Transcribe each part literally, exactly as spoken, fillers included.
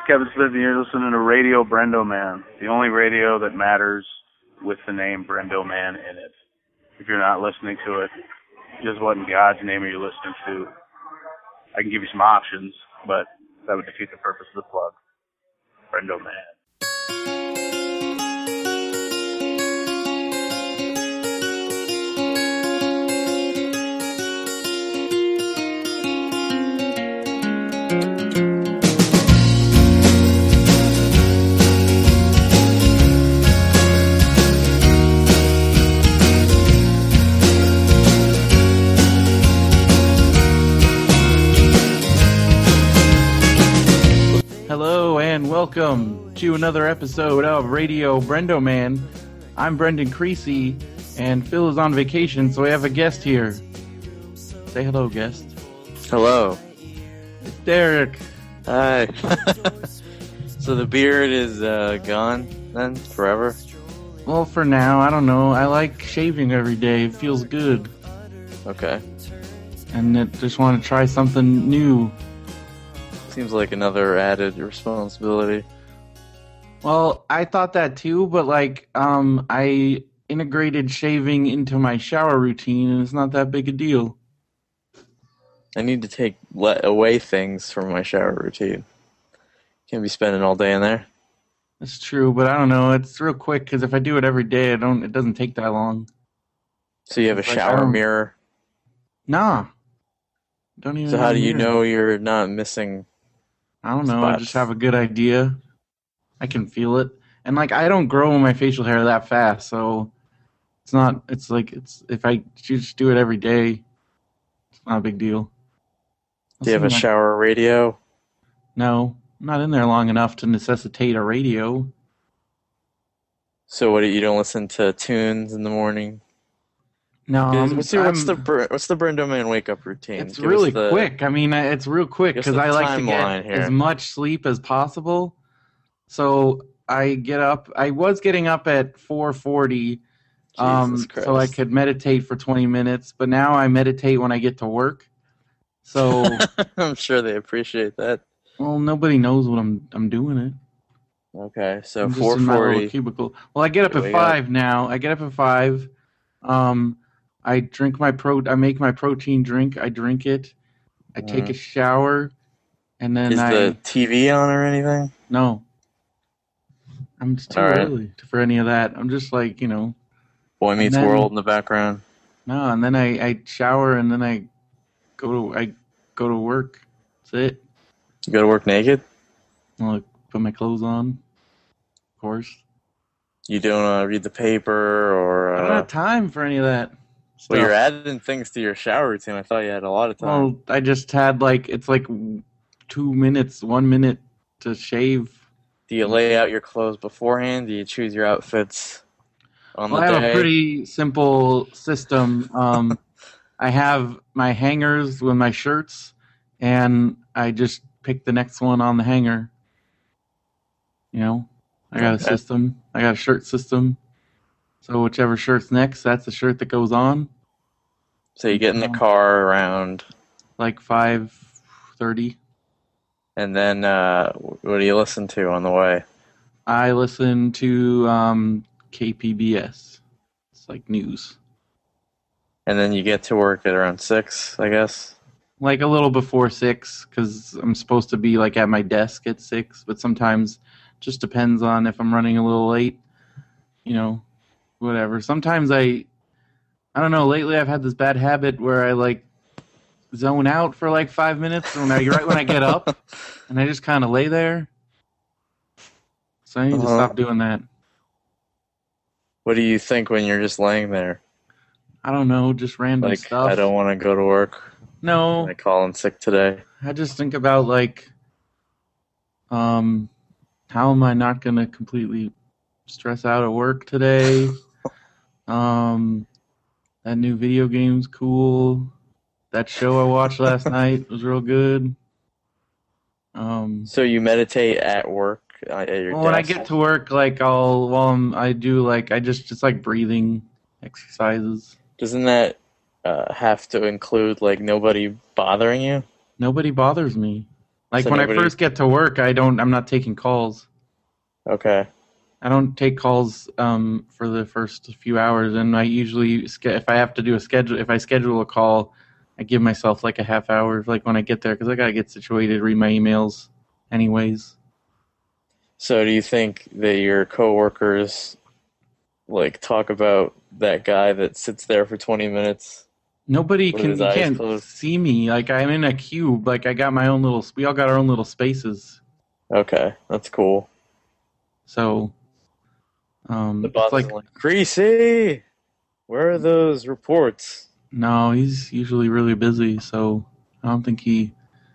Kevin Smith, and you're listening to Radio Brendo Man, the only radio that matters with the name Brendo Man in it. If you're not listening to it, just what in God's name are you listening to? I can give you some options, but that would defeat the purpose of the plug. Brendo Man. Hello and welcome to another episode of Radio Brendo Man. I'm Brendan Creasy, and Phil is on vacation, so we have a guest here. Say hello, guest. Hello. It's Derek. Hi. So the beard is uh, gone then, forever? Well, for now, I don't know. I like shaving every day. It feels good. Okay. And I just want to try something new. Seems like another added responsibility. Well, I thought that too, but like, um, I integrated shaving into my shower routine, and it's not that big a deal. I need to take let away things from my shower routine. Can't be spending all day in there. That's true, but I don't know. It's real quick because if I do it every day, I don't. It doesn't take that long. So you have a It's like, shower I don't- mirror. Nah. Don't even. So how have do a you mirror. know you're not missing? I don't know. I spots? just have a good idea. I can feel it, and like I don't grow my facial hair that fast, so it's not. It's like it's if I just do it every day, it's not a big deal. Do you have a Something like- shower radio? No, I'm not in there long enough to necessitate a radio. So what? You don't listen to tunes in the morning? No, I'm- what's, your, what's I'm- the Br- what's the Brendo Man wake up routine? It's Give us really the- quick. I mean, uh, it's real quick Give us because the I like to timeline get here. as much sleep as possible. So I get up. I was getting up at four forty, um, Jesus so I Christ. could meditate for twenty minutes. But now I meditate when I get to work. So, I'm sure they appreciate that. well, nobody knows what I'm. I'm doing it. Okay, so I'm just four in my little forty. cubicle. Well, I get up You at wake up. five now. I get up at five. Um, I drink my pro. I make my protein drink. I drink it. I take Mhm. a shower, and then Is I the T V on or anything? no. I'm just too All right. early for any of that. I'm just like you know Boy Meets then- World in the background. no. And then I, I shower, and then I go to I go to work. That's it. You go to work naked? I'll like, put my clothes on. Of course. You don't uh, read the paper or... I don't Uh, have time for any of that. well, you're stuff. adding things to your shower routine. I thought you had a lot of time. Well, I just had like it's like two minutes, one minute to shave. Do you lay out your clothes beforehand? Do you choose your outfits on Well, the I have day? a pretty simple system. Um, I have my hangers with my shirts, and I just pick the next one on the hanger. You know, I got a Okay. system. I got a shirt system. So whichever shirt's next, that's the shirt that goes on. So you get in the car around, Like five thirty. and then uh, what do you listen to on the way? I listen to um, K P B S. It's like news. And then you get to work at around six, I guess? Like a little before six, because I'm supposed to be like at my desk at six. But sometimes, just depends on if I'm running a little late. You know, whatever. Sometimes I, I don't know. Lately, I've had this bad habit where I like zone out for like five minutes when I right when I get up, and I just kind of lay there. So I need to Uh-huh. stop doing that. What do you think when you're just laying there? I don't know, just random Like, stuff. I don't want to go to work. No, I call in sick today. I just think about like, um, how am I not gonna completely stress out at work today? um, that new video game's cool. That show I watched last night was real good. Um, So you meditate at work uh, at your well, when I desk? get to work, like I'll while I'm, I do like I just just like breathing exercises. Doesn't that uh, have to include like nobody bothering you? Nobody bothers me. Like So when nobody- I first get to work, I don't. I'm not taking calls. Okay. I don't take calls um, for the first few hours, and I usually sch- if I have to do a schedule, if I schedule a call, I give myself like a half hour, like when I get there, because I gotta get situated, read my emails, anyways. So do you think that your coworkers like talk about that guy that sits there for twenty minutes? Nobody With can. his You eyes can't closed. see me. Like I'm in a cube. Like I got my own little. We all got our own little spaces. Okay, that's cool. So, um, The it's boss like is like, Creasy, where are those reports? no, he's usually really busy, so I don't think he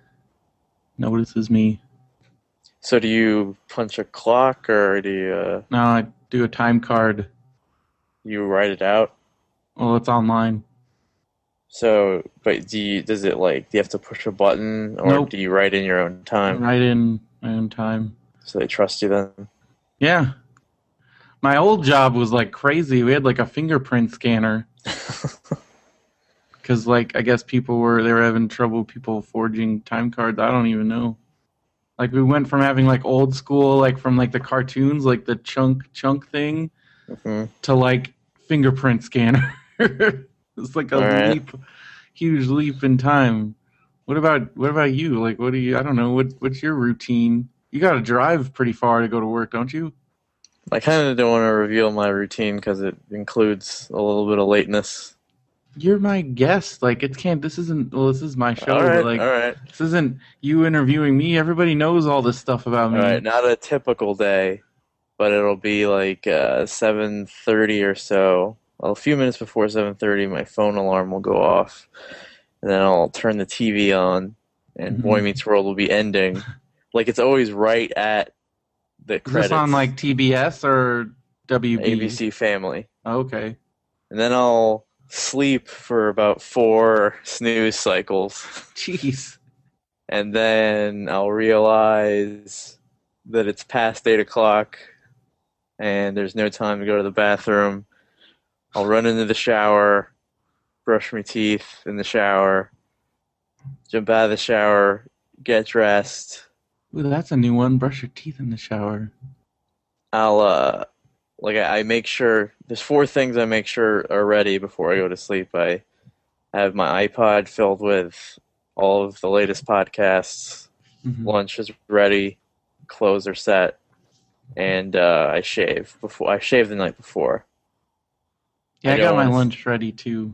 notices me. So do you punch a clock or do you uh, No, I do a time card. you write it out? Well, it's online. So, but do you, does it like, do you have to push a button or Nope. do you write in your own time? Right in my own time. So they trust you then? Yeah. My old job was like crazy. We had like a fingerprint scanner. Because, like, I guess people were, they were having trouble, people forging time cards. I don't even know. Like, we went from having, like, old school, like, from, like, the cartoons, like, the chunk, chunk thing, Mhm. to, like, fingerprint scanner. It's like a All right. leap, huge leap in time. What about, what about you? Like, what do you, I don't know, what, what's your routine? You got to drive pretty far to go to work, don't you? I kind of don't want to reveal my routine because it includes a little bit of lateness. You're my guest. Like, it can't, this isn't, well, this is my show. all right, but, like, all right, this isn't you interviewing me. Everybody knows all this stuff about all me. right. Not a typical day, but it'll be like uh, seven thirty or so. Well, a few minutes before seven thirty, my phone alarm will go off, and then I'll turn the T V on, and Mhm. Boy Meets World will be ending. Like it's always right at the Is credits. this on, like, T B S or W B? A B C Family, Oh, okay. and then I'll sleep for about four snooze cycles. Jeez. And then I'll realize that it's past eight o'clock and there's no time to go to the bathroom. I'll run into the shower, brush my teeth in the shower, jump out of the shower, get dressed. Ooh, that's a new one. Brush your teeth in the shower. I'll, uh, like, I I make sure, there's four things I make sure are ready before I go to sleep. I have my iPod filled with all of the latest podcasts. Mhm. Lunch is ready, clothes are set, and uh, I shave before. I shave the night before. Yeah, I, I got don't my wanna- lunch ready, too.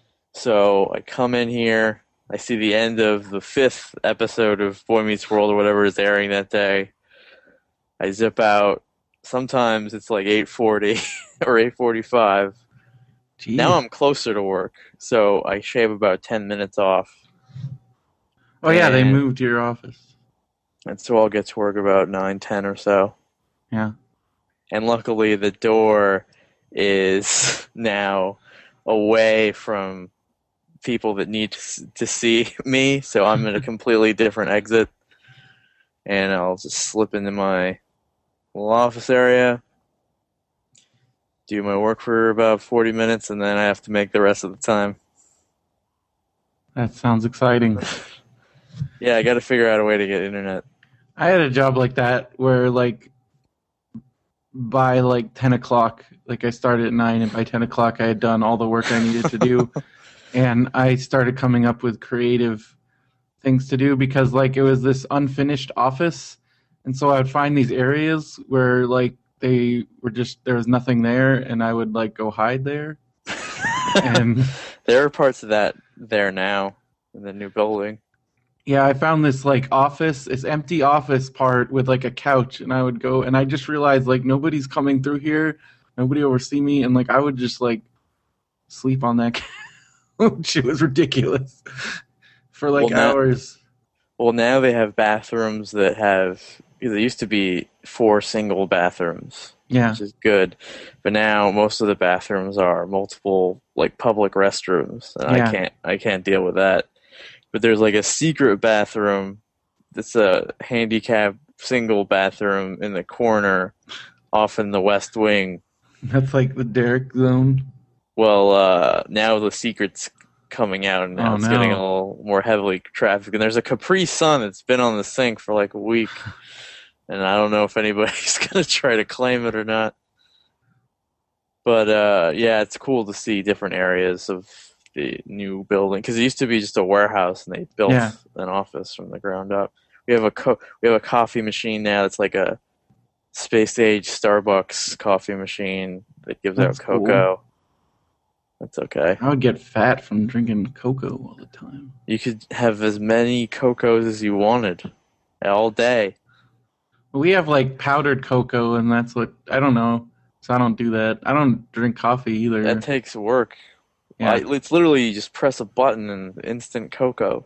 So I come in here. I see the end of the fifth episode of Boy Meets World or whatever is airing that day. I zip out. Sometimes it's like eight forty or eight forty-five. Jeez. Now I'm closer to work, so I shave about ten minutes off. oh, yeah, they and- moved to your office. And so I'll get to work about nine ten or so. Yeah. And luckily the door is now away from people that need to, s- to see me, so I'm in a completely different exit, and I'll just slip into my little office area, do my work for about forty minutes, and then I have to make the rest of the time. That sounds exciting. Yeah, I gotta figure out a way to get internet. I had a job like that where, like, by, like, ten o'clock, like, I started at nine, and by ten o'clock I had done all the work I needed to do. And I started coming up with creative things to do because, like, it was this unfinished office. And so I would find these areas where, like, they were just, there was nothing there, and I would, like, go hide there. And There are parts of that there now in the new building. yeah, I found this, like, office, this empty office part with, like, a couch, and I would go, and I just realized, like, nobody's coming through here, nobody will see me, and, like, I would just, like, sleep on that couch. It was ridiculous for, like, Well, now- hours. Well, now they have bathrooms that have. There used to be four single bathrooms, Yeah. which is good, but now most of the bathrooms are multiple, like public restrooms, and Yeah. I can't. I can't deal with that. But there's like a secret bathroom that's a handicap single bathroom in the corner, off in the west wing. That's, like, the Derek zone. Well, uh, now the secret's coming out, and now Oh, it's no. getting a little more heavily trafficked. And there's a Capri Sun that's been on the sink for like a week, and I don't know if anybody's going to try to claim it or not. But uh, yeah, it's cool to see different areas of the new building, because it used to be just a warehouse, and they built Yeah. an office from the ground up. We have a co- we have a coffee machine now that's like a space age Starbucks coffee machine that gives That's out cool. cocoa. That's okay. I would get fat from drinking cocoa all the time. You could have as many cocos as you wanted all day. We have like powdered cocoa, and that's what I don't know. So I don't do that. I don't drink coffee either. That takes work. Yeah. I, it's literally you just press a button and instant cocoa.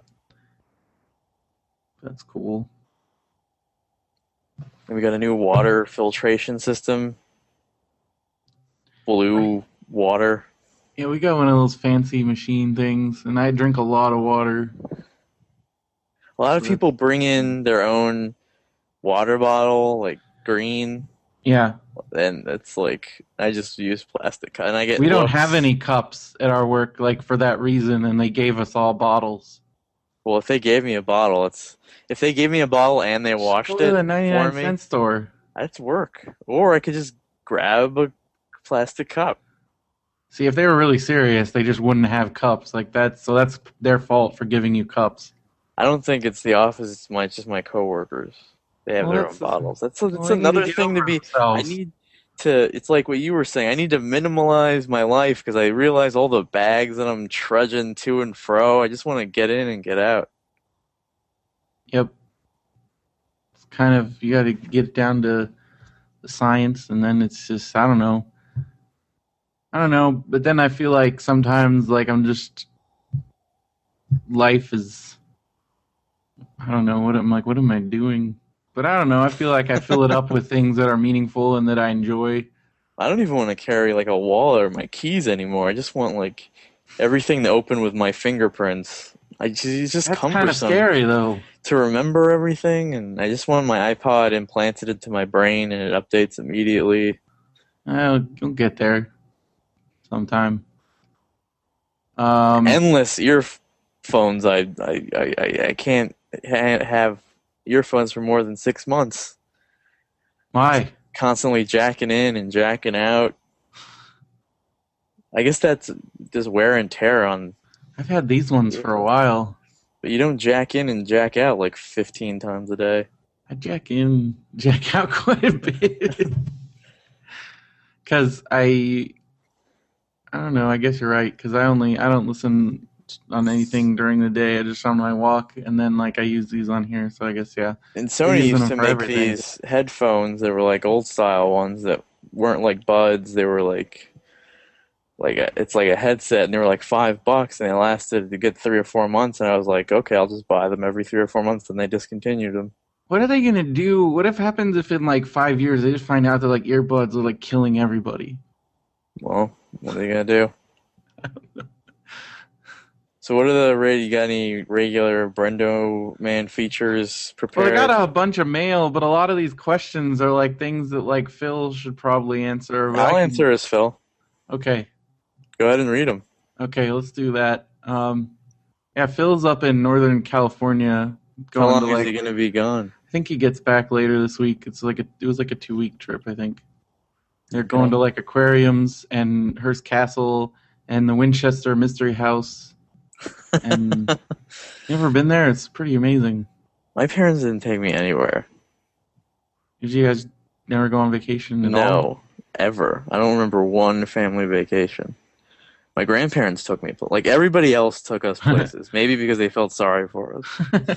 That's cool. And we got a new water filtration system. Blue water. Yeah, we got one of those fancy machine things, and I drink a lot of water. A lot of So people bring in their own water bottle, like green, Yeah, and it's like I just use plastic, and I get. we don't looks. have any cups at our work, like for that reason, and they gave us all bottles. Well, if they gave me a bottle, it's if they gave me a bottle and they washed Go to it the for ninety-nine me, cent store. that's work. Or I could just grab a plastic cup. See, if they were really serious, they just wouldn't have cups like that. So that's their fault for giving you cups. I don't think it's the office; it's my just my coworkers. They have Well, their own that's- bottles. That's that's Well, they need another to get thing to over be. I themselves. need to. It's like what you were saying. I need to minimalize my life because I realize all the bags that I'm trudging to and fro. I just want to get in and get out. Yep. It's kind of, you got to get down to the science, and then it's just, I don't know. I don't know, but then I feel like sometimes, like, I'm just, life is, I don't know, what I'm like, what am I doing? But I don't know, I feel like I fill it up with things that are meaningful and that I enjoy. I don't even want to carry like a wallet or my keys anymore. I just want like everything to open with my fingerprints. I just, it's just That's kind of cumbersome scary, though. to remember everything, and I just want my iPod implanted into my brain and it updates immediately. I'll, you'll get there sometime. Um, Endless earphones. I I, I, I I can't ha- have earphones for more than six months. why? Constantly jacking in and jacking out. I guess that's just wear and tear on. I've had these ones for a while. But you don't jack in and jack out like fifteen times a day. I jack in, jack out quite a bit. Because I, I don't know, I guess you're right. Because I only, I don't listen on anything during the day. I just on my walk. And then, like, I use these on here. So I guess, yeah. And Sony using used them to for make everything. these headphones that were like old style ones that weren't like buds. They were like, like a, it's like a headset, and they were like five bucks, and they lasted a good three or four months. And I was like, okay, I'll just buy them every three or four months. And they discontinued them. What are they going to do? What if happens if in, like, five years they just find out that, like, earbuds are, like, killing everybody? Well, what are they gonna do? So, what are the ra- you got any regular Brendo Man features Well, prepared? I got a bunch of mail, but a lot of these questions are, like, things that, like, Phil should probably answer. but I I'll can- answer as Phil. Okay. Go ahead and read them. Okay, let's do that. Um, yeah, Phil's up in Northern California. How Going long to is like, he gonna be gone? I think he gets back later this week. It's like a, it was like a two week trip, I think. They're going to like aquariums and Hearst Castle and the Winchester Mystery House. And you ever been there? It's pretty amazing. My parents didn't take me anywhere. Did you guys never go on vacation at No, all? ever. I don't remember one family vacation. My grandparents took me, but like everybody else took us places. Maybe because they felt sorry for us.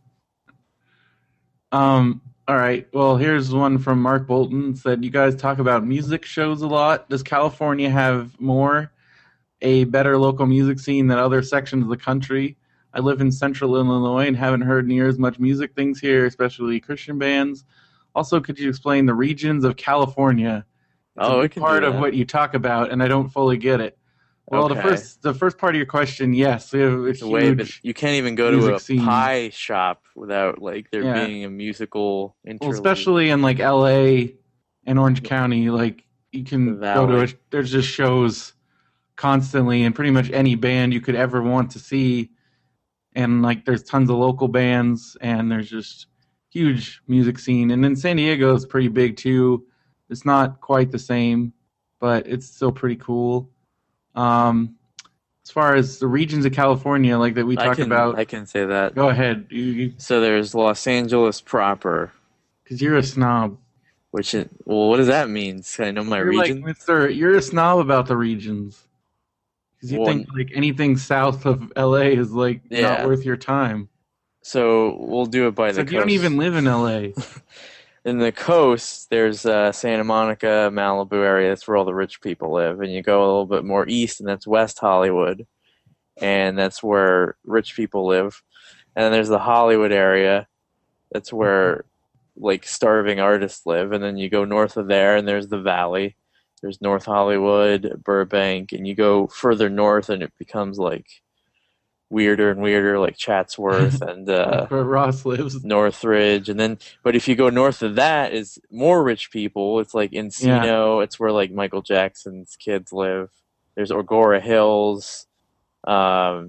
um. All right. Well, here's one from Mark Bolton. It said, you guys talk about music shows a lot. Does California have more, a better local music scene than other sections of the country? I live in central Illinois and haven't heard near as much music things here, especially Christian bands. Also, could you explain the regions of California? It's Oh, a we big can do part of that. what you talk about, and I don't fully get it. Well, the Okay. first the first part of your question, yes, we have a It's a way, but huge. you can't even go to music a scene. pie shop without like there Yeah. being a musical interlude. Well, especially in like L A and Orange County, like you can The go to a, Valley. there's just shows constantly, and pretty much any band you could ever want to see. And like, there's tons of local bands, and there's just huge music scene. And then San Diego is pretty big too. It's not quite the same, but it's still pretty cool. Um, as far as the regions of California, like that we I talked can, about, I can say that. go ahead, you, So there's Los Angeles proper, because you're a snob. which is, well, what does that mean? Can I know my You're region? like Mister You're a snob about the regions. Because you Well, think like anything south of L A is like Yeah. not worth your time. So we'll do it by It's the like coast. you don't even live in L A. In the coast, there's uh, Santa Monica, Malibu area. That's where all the rich people live. And you go a little bit more east, and that's West Hollywood. And that's where rich people live. And then there's the Hollywood area. That's where, like, starving artists live. And then you go north of there, and there's the Valley. There's North Hollywood, Burbank. And you go further north, and it becomes, like, weirder and weirder, like Chatsworth and uh, That's where Ross lives. Northridge, and then but if you go north of that is more rich people. It's like Encino. It's where like Michael Jackson's kids live. There's Agora Hills, um,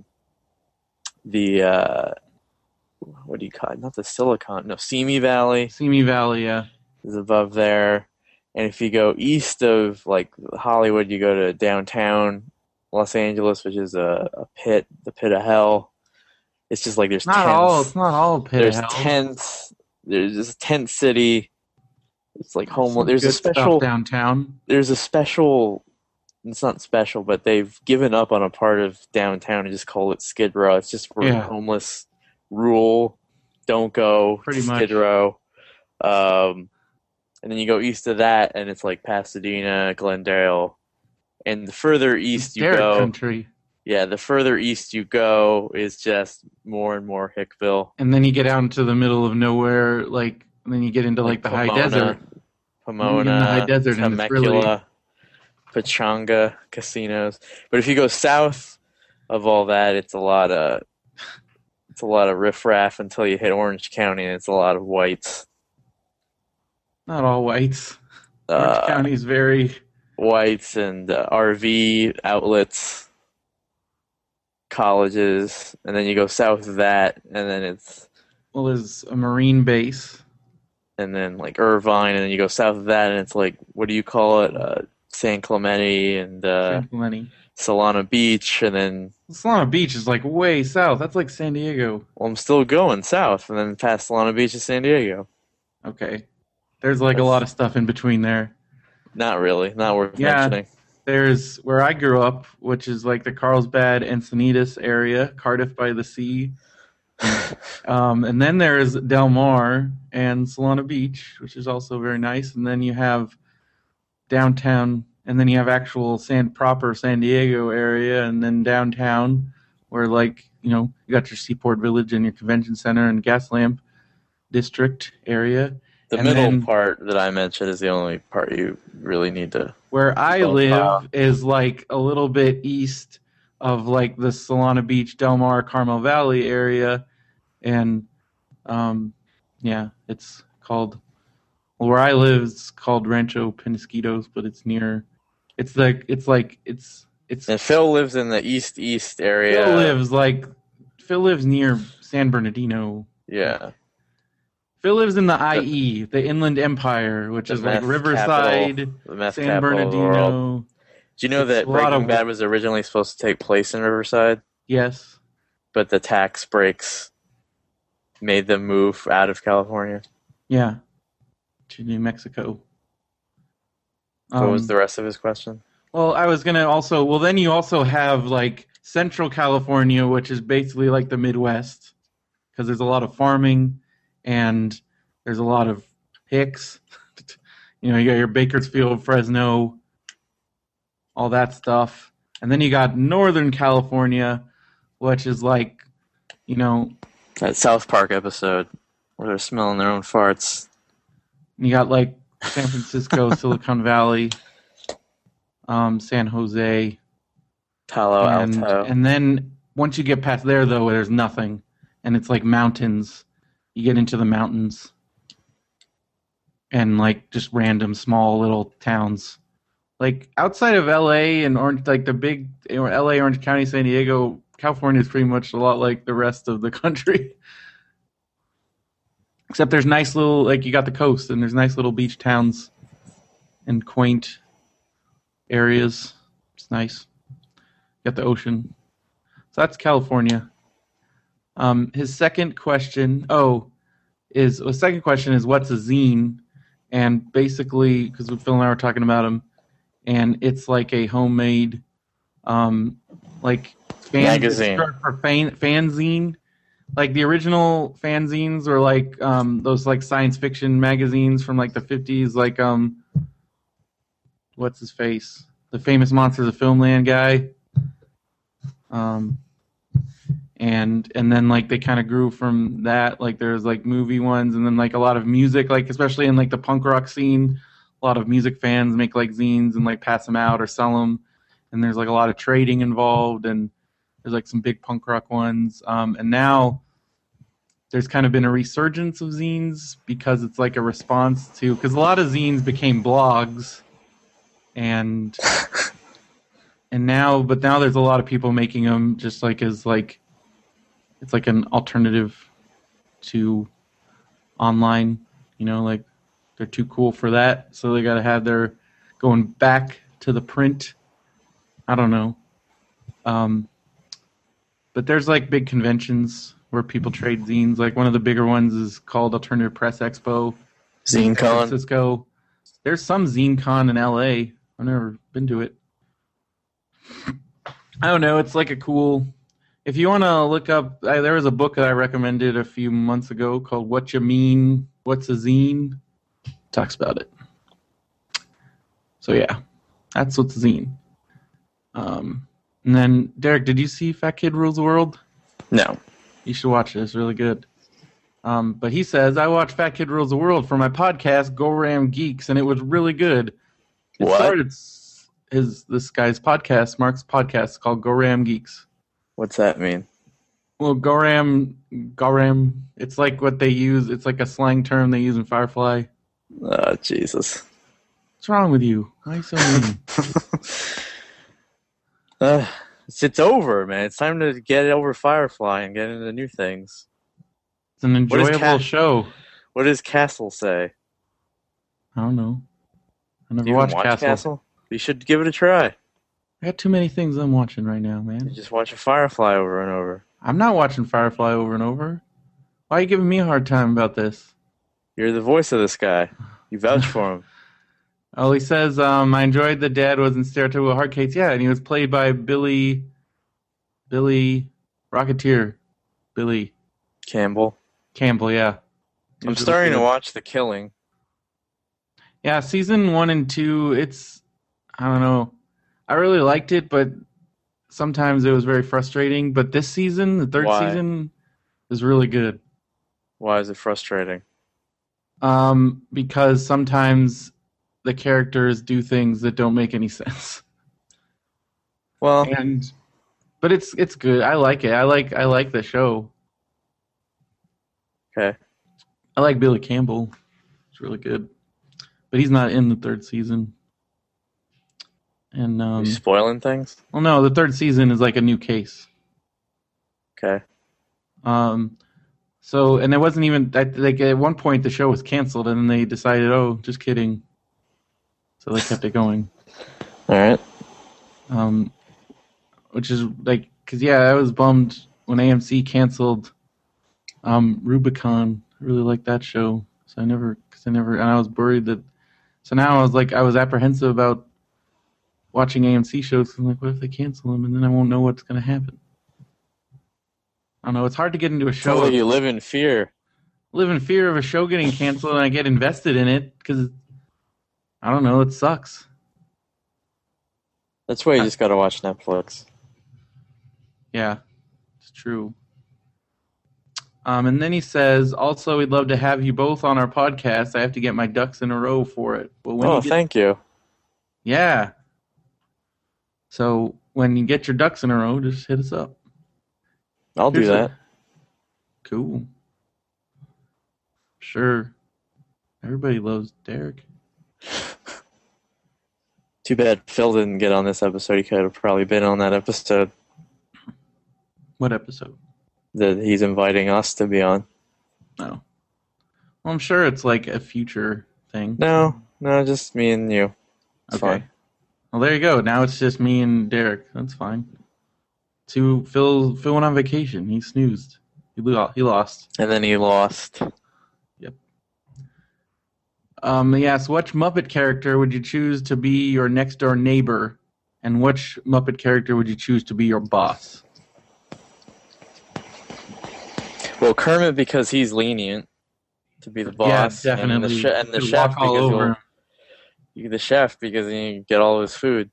the uh, what do you call it? Not the Silicon, no, Simi Valley Simi Valley, yeah. is above there. And if you go east of like Hollywood, you go to downtown Los Angeles, which is a, a pit, the pit of hell. It's just like there's Not tents. all. It's not all pit There's of hell. tents. There's this tent city. It's like homeless. Some There's a good stuff special. downtown. There's a special. It's not special, but they've given up on a part of downtown and just call it Skid Row. It's just where Yeah. homeless rule. Don't go Pretty to much. Skid Row. Um, and then you go east of that, and it's like Pasadena, Glendale. And the further east you Derek go, country. yeah, the further east you go is just more and more Hickville. And then you get out into the middle of nowhere, like, and then you get into like, the high Pomona, desert. Pomona, You get in the high desert, and it's Temecula, Pachanga casinos. But if you go south of all that, it's a lot of it's a lot of riffraff until you hit Orange County, and it's a lot of whites. Not all whites. Orange Uh, County is very. whites and uh, R V outlets, colleges, and then you go south of that, and then it's Well, there's a Marine base. and then like Irvine, and then you go south of that, and it's like what do you call it, uh, San Clemente and uh, San Clemente. Solana Beach, and then Solana Beach is like way south. That's like San Diego. well, I'm still going south, and then past Solana Beach is San Diego. Okay. There's like a That's- lot of stuff in between there. Not really, not worth Yeah. mentioning. There's where I grew up, which is like the Carlsbad Encinitas area, Cardiff by the Sea. um, and then there's Del Mar and Solana Beach, which is also very nice. And then you have downtown, and then you have actual San proper San Diego area, and then downtown, where like you know you got your Seaport Village and your convention center and Gaslamp District area. The And middle then- part that I mentioned is the only part you really need to. Where I Oh, live wow. is like a little bit east of like the Solana Beach, Del Mar, Carmel Valley area, and um, yeah, it's called. Well, where I live is called Rancho Penasquitos, but it's near. It's like it's like it's it's. And Phil lives in the east east area. Phil lives like Phil lives near San Bernardino. Yeah. Phil lives in the I E, the Inland Empire, which The is like meth Riverside, capital, the meth San capital of the world. Bernardino. Do you know It's that a lot Breaking of- Bad was originally supposed to take place in Riverside, Yes. but the tax breaks made them move out of California? Yeah. To New Mexico. What Um, was the rest of his question? Well, I was gonna also. Well, then you also have like Central California, which is basically like the Midwest, because there's a lot of farming, and there's a lot of hicks. You know, you got your Bakersfield, Fresno, all that stuff, and then you got Northern California, which is like, you know, That South Park episode where they're smelling their own farts. you got like San Francisco, Silicon Valley, um, San Jose. Palo and, Alto. and then once you get past there, though, there's nothing, and it's like mountains. You get into the mountains, and like just random small little towns like outside of L A and Orange, like the big you know, L A, Orange County, San Diego, California is pretty much a lot like the rest of the country. Except there's nice little, like you got the coast and there's nice little beach towns and quaint areas. It's nice. Got the ocean. So that's California. Um, his second question, oh, is the second question is what's a zine? And basically, because Phil and I were talking about them, and it's like a homemade, um, like fan, magazine for fan, fanzine. Like the original fanzines were like um, those like science fiction magazines from like the fifties, like um, what's his face, the famous Monsters of Filmland guy. Um, and and then like they kind of grew from that. Like there's like movie ones, and then like a lot of music, like especially in like the punk rock scene, a lot of music fans make like zines and like pass them out or sell them. And there's like a lot of trading involved, and there's like some big punk rock ones. Um, and now there's kind of been a resurgence of zines because it's like a response to, because a lot of zines became blogs, and and now, but now there's a lot of people making them just like as like, it's like an alternative to online, you know, like they're too cool for that, so they got to have their going back to the print. I don't know. Um, but there's like big conventions where people trade zines. Like one of the bigger ones is called Alternative Press Expo. ZineCon. San Francisco. There's some ZineCon in L A. I've never been to it. I don't know. It's like a cool. If you want to look up, I, there was a book that I recommended a few months ago called "What You Mean? What's a Zine?" Talks about it. So yeah, that's what's a zine. Um, and then Derek, did you see Fat Kid Rules the World? No. You should watch it. It's really good. Um, but he says, I watch Fat Kid Rules the World for my podcast, Go Ram Geeks, and it was really good. It What? started his this guy's podcast, Mark's podcast, called Go Ram Geeks. What's that mean? Well, Go Ram, Go Ram, it's like what they use. It's like a slang term they use in Firefly. Oh, Jesus. What's wrong with you? Why are you so mean? uh, it's, it's over, man. It's time to get over Firefly and get into new things. It's an enjoyable Cat- show. What does Castle say? I don't know. I never Do you watched watch Castle. Castle. You should give it a try. I got too many things I'm watching right now, man. You just watch a Firefly over and over. I'm not watching Firefly over and over. Why are you giving me a hard time about this? You're the voice of this guy. You vouch for him. Oh, he says, um, I enjoyed the dad was in Stereotypical Hard Case. Yeah, and he was played by Billy, Billy Rocketeer. Billy Campbell. Campbell, yeah. He I'm was really starting good. to watch The Killing. Yeah, season one and two, it's, I don't know. I really liked it, but sometimes it was very frustrating. But this season, the third Why? season, is really good. Why is it frustrating? Um, because sometimes the characters do things that don't make any sense. Well, And but it's it's good. I like it. I like I like the show. okay. I like Billy Campbell. It's really good. But he's not in the third season. And um You spoiling things? well no, the third season is like a new case. Okay. Um so and it wasn't even like at one point the show was canceled and then they decided, "Oh, just kidding." So they kept it going. All right. Um, which is like, cause yeah, I was bummed when A M C canceled um, Rubicon. I really liked that show, so I never, cause I never, and I was worried that. So now I was like, I was apprehensive about watching A M C shows. 'Cause I'm like, what if they cancel them, and then I won't know what's gonna happen? I don't know. It's hard to get into a show. So you live in fear. Live in fear of a show getting canceled, and I get invested in it because I don't know. It sucks. That's why you just got to watch Netflix. Yeah, it's true. Um, and then he says, also, we'd love to have you both on our podcast. I have to get my ducks in a row for it. But when Oh, you get, thank you. yeah. So when you get your ducks in a row, just hit us up. I'll do Here's that. a- Cool. Sure. Everybody loves Derek. Too bad Phil didn't get on this episode. He could have probably been on that episode What episode? that he's inviting us to be on. No. Well, I'm sure it's like a future thing. No, no, just me and you. It's Okay. fine. Well, there you go. Now it's just me and Derek. That's fine. To Phil, Phil went on vacation. He snoozed. He lo- he lost. And then he lost. Um, he asked, which Muppet character would you choose to be your next door neighbor, and which Muppet character would you choose to be your boss? Well, Kermit because he's lenient to be the boss. Yeah, definitely. And the, sh- and the He'll chef walk all because over he'll, you the chef because he can get all his food.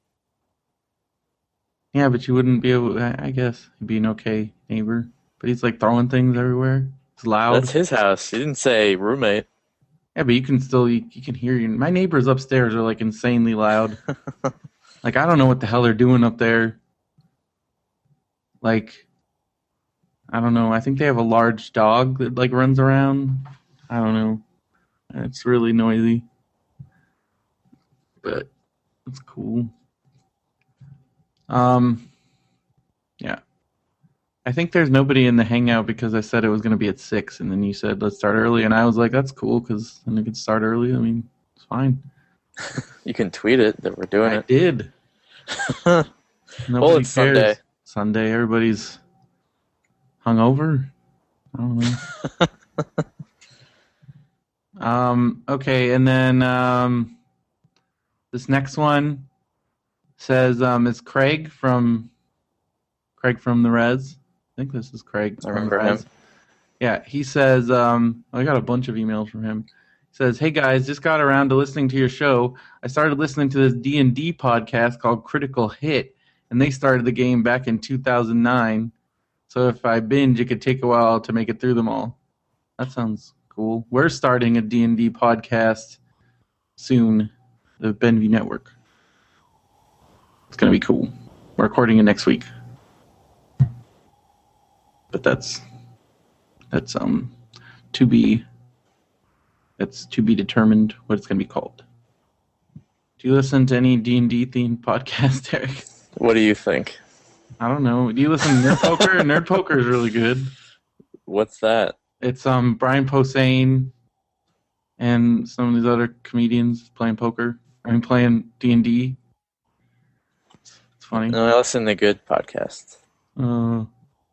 Yeah, but you wouldn't be able. I I guess he'd be an okay neighbor, but he's like throwing things everywhere. It's loud. That's his house. He didn't say roommate. Yeah, but you can still you, you can hear you. My neighbors upstairs are like insanely loud. Like I don't know what the hell they're doing up there. Like I don't know. I think they have a large dog that like runs around. I don't know. It's really noisy, but it's cool. Um, yeah. I think there's nobody in the hangout because I said it was going to be at six, and then you said let's start early, and I was like, that's cool because then we can start early. I mean, it's fine. You can tweet it that we're doing I it. did. Well, Nobody it's cares. Sunday. Sunday, everybody's hungover. I don't know. um. Okay, and then um, this next one says um, it's Craig from Craig from the Res. I think this is Craig. I from remember the Res. him. Yeah, he says, um, I got a bunch of emails from him. He says, hey guys, just got around to listening to your show. I started listening to this D and D podcast called Critical Hit, and they started the game back in two thousand nine. So if I binge, it could take a while to make it through them all. That sounds cool. We're starting a D and D podcast soon, the Benview Network. It's going to be cool. We're recording it next week. But that's that's um to be that's to be determined what it's going to be called. Do you listen to any D and D themed podcast, Eric? What do you think? I don't know. Do you listen to Nerd Poker? Nerd Poker is really good. What's that? It's um Brian Posehn and some of these other comedians playing poker. I mean, playing D and D. It's funny. No, I listen to good podcasts. Uh,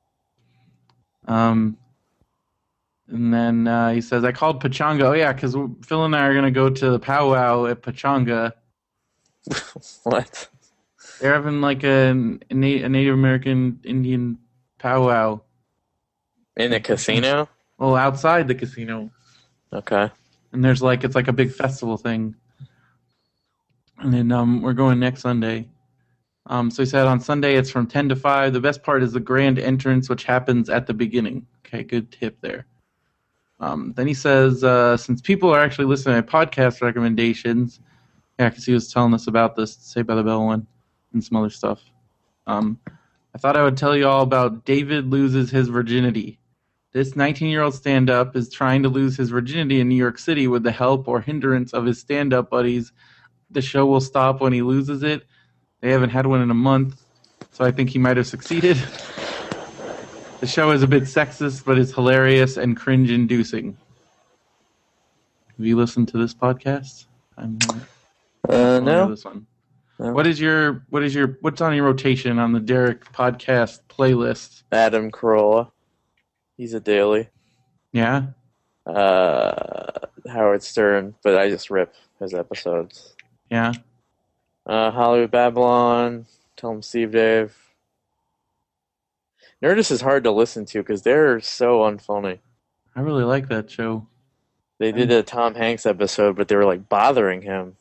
um, and then uh, he says, I called Pachanga. Oh, yeah, because Phil and I are going to go to the powwow at Pachanga. What? They're having like a, a, Na- a Native American Indian powwow. In a casino? Well, outside the casino. Okay. And there's like, it's like a big festival thing. And then um, we're going next Sunday. Um, so he said on Sunday it's from ten to five. The best part is the grand entrance, which happens at the beginning. Okay, good tip there. Um, then he says, uh, since people are actually listening to podcast recommendations, yeah, because he was telling us about this Saved by the Bell one and some other stuff. Um, I thought I would tell you all about David Loses His Virginity. This nineteen-year-old stand-up is trying to lose his virginity in New York City with the help or hindrance of his stand-up buddies. The show will stop when he loses it. They haven't had one in a month, so I think he might have succeeded. The show is a bit sexist, but it's hilarious and cringe-inducing. Have you listened to this podcast? I'm not Uh, familiar no. with this one. No. What is your what is your what's on your rotation on the Derek podcast playlist? Adam Carolla. He's a daily. Yeah, Uh, Howard Stern, but I just rip his episodes. yeah. Uh, Hollywood Babylon, Tell 'em Steve Dave. Nerdist is hard to listen to because they're so unfunny. I really like that show. They did a Tom Hanks episode, but they were like bothering him.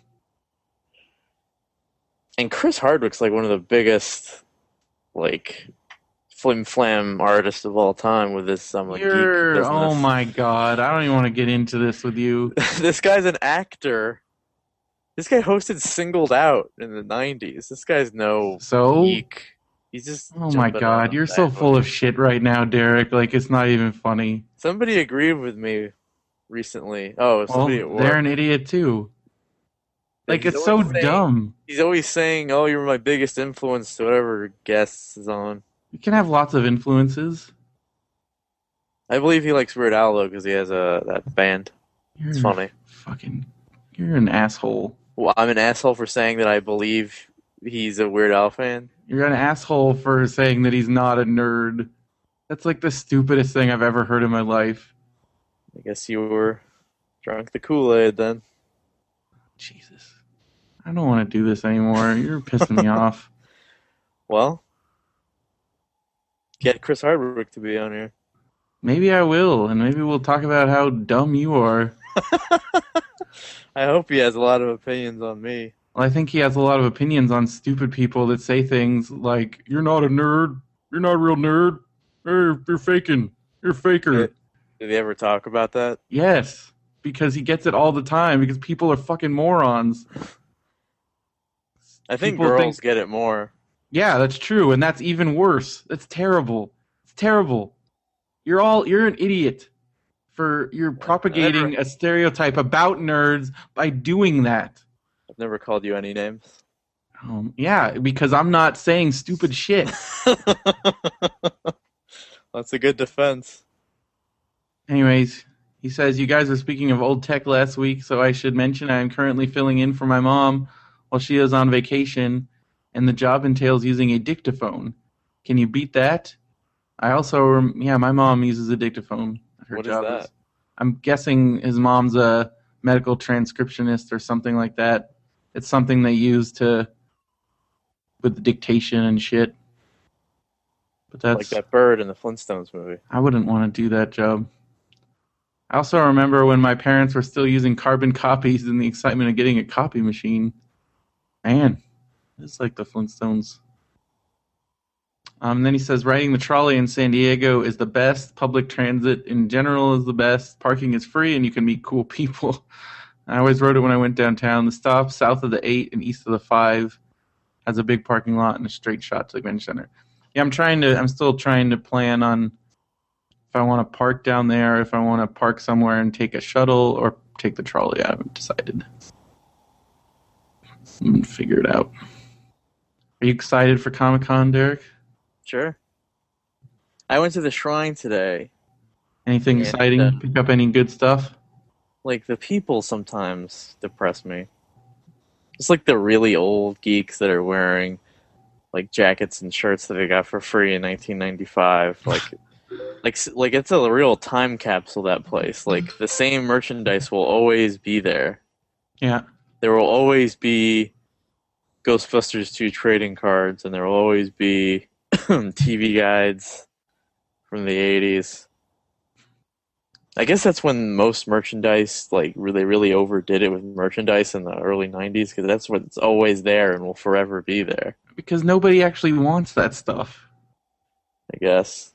And Chris Hardwick's like one of the biggest, like, flim flam artists of all time with this um, like, geek You're, business. oh my god, I don't even want to get into this with you. This guy's an actor. This guy hosted Singled Out in the nineties. This guy's no So, geek. He's just oh my jumping god, on you're that so hook. full of shit right now, Derek. Like, it's not even funny. Somebody agreed with me recently. Oh, Well, somebody at work. they're an idiot too. Like, He's it's so always saying- dumb. He's always saying, "Oh, you're my biggest influence to whatever guest is on." You can have lots of influences. I believe he likes Weird Al though because he has a that band. You're It's funny. Fucking, you're an asshole. Well, I'm an asshole for saying that I believe he's a Weird Al fan. You're an asshole for saying that he's not a nerd. That's like the stupidest thing I've ever heard in my life. I guess you were drunk the Kool-Aid then. Jesus. I don't want to do this anymore. You're pissing me off. Well, get Chris Hardwick to be on here. Maybe I will, and maybe we'll talk about how dumb you are. I hope he has a lot of opinions on me. Well, I think he has a lot of opinions on stupid people that say things like, "You're not a nerd. You're not a real nerd. You're, you're faking. You're a faker." Did, did he ever talk about that? Yes, because he gets it all the time, because people are fucking morons. I think People girls think- get it more. Yeah, that's true, and that's even worse. That's terrible. It's terrible. You're all you're an idiot for you're propagating a stereotype about nerds by doing that. I've never called you any names. Um, yeah, because I'm not saying stupid shit. That's a good defense. Anyways, he says, "You guys were speaking of old tech last week, so I should mention I am currently filling in for my mom while she is on vacation, and the job entails using a dictaphone. Can you beat that?" I also, rem- yeah, my mom uses a dictaphone. Her What is job that? I'm guessing his mom's a medical transcriptionist or something like that. It's something they use to with the dictation and shit. But that's Like that bird in the Flintstones movie. I wouldn't want to do that job. I also remember when my parents were still using carbon copies and the excitement of getting a copy machine. Man, it's like the Flintstones. Um, then he says, riding the trolley in San Diego is the best. Public transit in general is the best. Parking is free and you can meet cool people. I always rode it when I went downtown. The stop south of the eight and east of the five has a big parking lot and a straight shot to the convention center. Yeah, I'm trying to. I'm still trying to plan on if I want to park down there, if I want to park somewhere and take a shuttle or take the trolley. I haven't decided. I'm gonna figure it out. Are you excited for Comic-Con, Derek? Sure. I went to the Shrine today. Anything Yeah, exciting? uh, Pick up any good stuff? Like, the people sometimes depress me. It's like the really old geeks that are wearing, like, jackets and shirts that they got for free in nineteen ninety-five. Like, like, like it's a real time capsule, that place. Like, the same merchandise will always be there. Yeah. There will always be Ghostbusters two trading cards, and there will always be T V guides from the eighties. I guess that's when most merchandise, like, really, really overdid it with merchandise in the early nineties, because that's what's always there and will forever be there, Because nobody actually wants that stuff. I guess.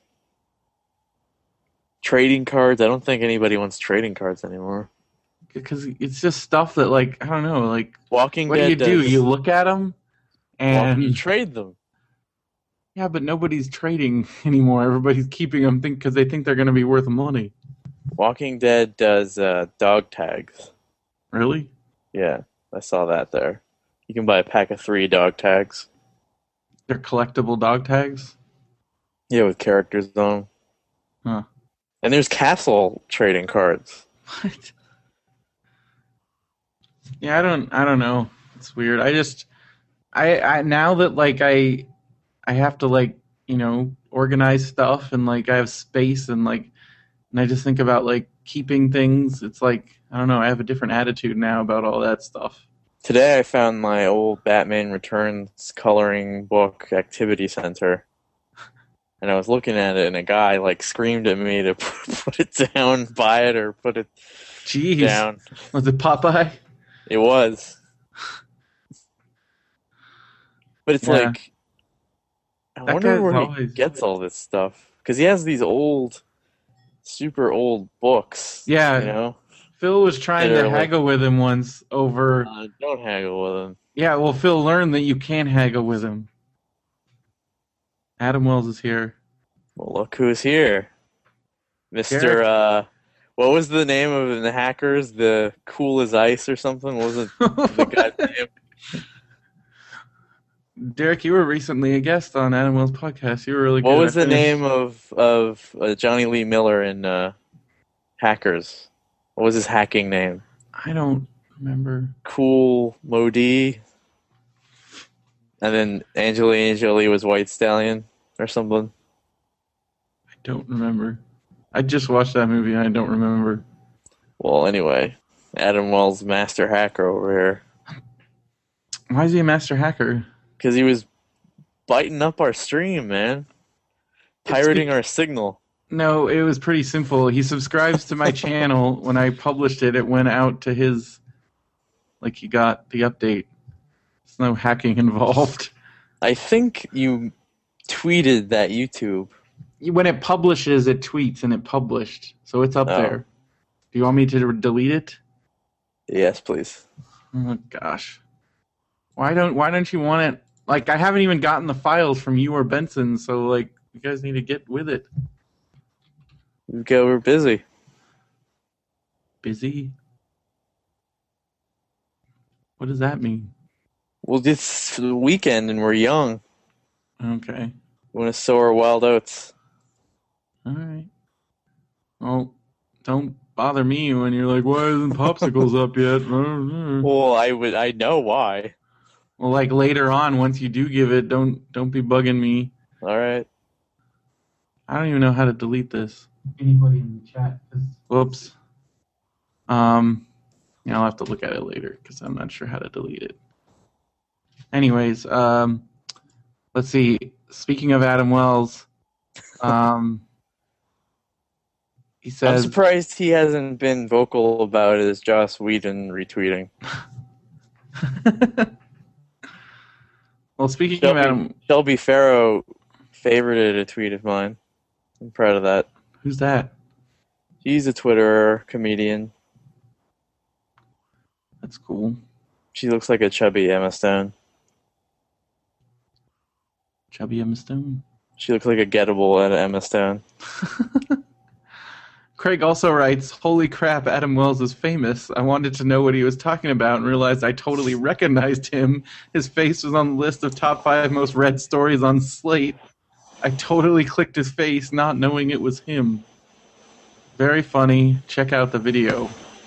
Trading cards, I don't think anybody wants trading cards anymore. Because it's just stuff that, like, I don't know, like, Walking what do Dead you do? does- You look at them, well, you and trade them. yeah, but nobody's trading anymore. Everybody's keeping them because they think they're going to be worth money. Walking Dead does uh, dog tags. Really? Yeah, I saw that there. You can buy a pack of three dog tags. They're collectible dog tags? Yeah, with characters on them. Huh. And there's castle trading cards. What? Yeah, I don't I don't know. It's weird. I just I I now that like I I have to like, you know, organize stuff and like I have space and like and I just think about like keeping things. It's like I don't know, I have a different attitude now about all that stuff. Today I found my old Batman Returns coloring book activity center. And I was looking at it and a guy like screamed at me to put it down, buy it or put it Jeez. down. Was it Popeye? It was. But it's Yeah. like, I That wonder guy's where he always- gets all this stuff. Because he has these old, super old books. Yeah. You know? Phil was trying That to are, like- haggle with him once over Uh, don't haggle with him. Yeah, well Phil learned that you can haggle with him. Adam Wells is here. Well, look who's here. Mister Derek. Uh, What was the name of the hackers? The Cool as Ice or something? What was it the guy's name? Derek, you were recently a guest on Adam Wells' podcast. You were really good. What was I the finished- name of of uh, Johnny Lee Miller in uh, Hackers? What was his hacking name? I don't remember. Cool Modi. And then Angelina Jolie was White Stallion or something. I don't remember. I just watched that movie and I don't remember. Well, anyway, Adam Wells, master hacker over here. Why is he a master hacker? Because he was biting up our stream, man. Pirating our signal. No, it was pretty simple. He subscribes to my channel. When I published it, it went out to his... Like, he got the update. There's no hacking involved. I think you tweeted that YouTube. When it publishes, it tweets, and it published. So it's up Oh. there. Do you want me to delete it? Yes, please. Oh, gosh. Why don't Why don't you want it? Like, I haven't even gotten the files from you or Benson, so, like, you guys need to get with it. Go, we're busy. Busy? What does that mean? Well, it's the weekend and we're young. Okay. We want to sow our wild oats. All right. Well, don't bother me when you're like, why isn't Popsicles up yet? Well, I would. I know why. Well, like later on, once you do give it, don't don't be bugging me. All right. I don't even know how to delete this. Anybody in the chat? Whoops. Um, yeah, I'll have to look at it later because I'm not sure how to delete it. Anyways, um, let's see. Speaking of Adam Wells, um, he I'm says, surprised he hasn't been vocal about his Joss Whedon retweeting. well, speaking Shelby, of Adam, Shelby Farrow favorited a tweet of mine. I'm proud of that. who's that? She's a Twitter comedian. That's cool. She looks like a chubby Emma Stone. Chubby Emma Stone. She looks like a gettable Emma Stone. Craig also writes, holy crap, Adam Wells is famous. I wanted to know what he was talking about and realized I totally recognized him. His face was on the list of top five most read stories on Slate. I totally clicked his face, not knowing it was him. Very funny. Check out the video.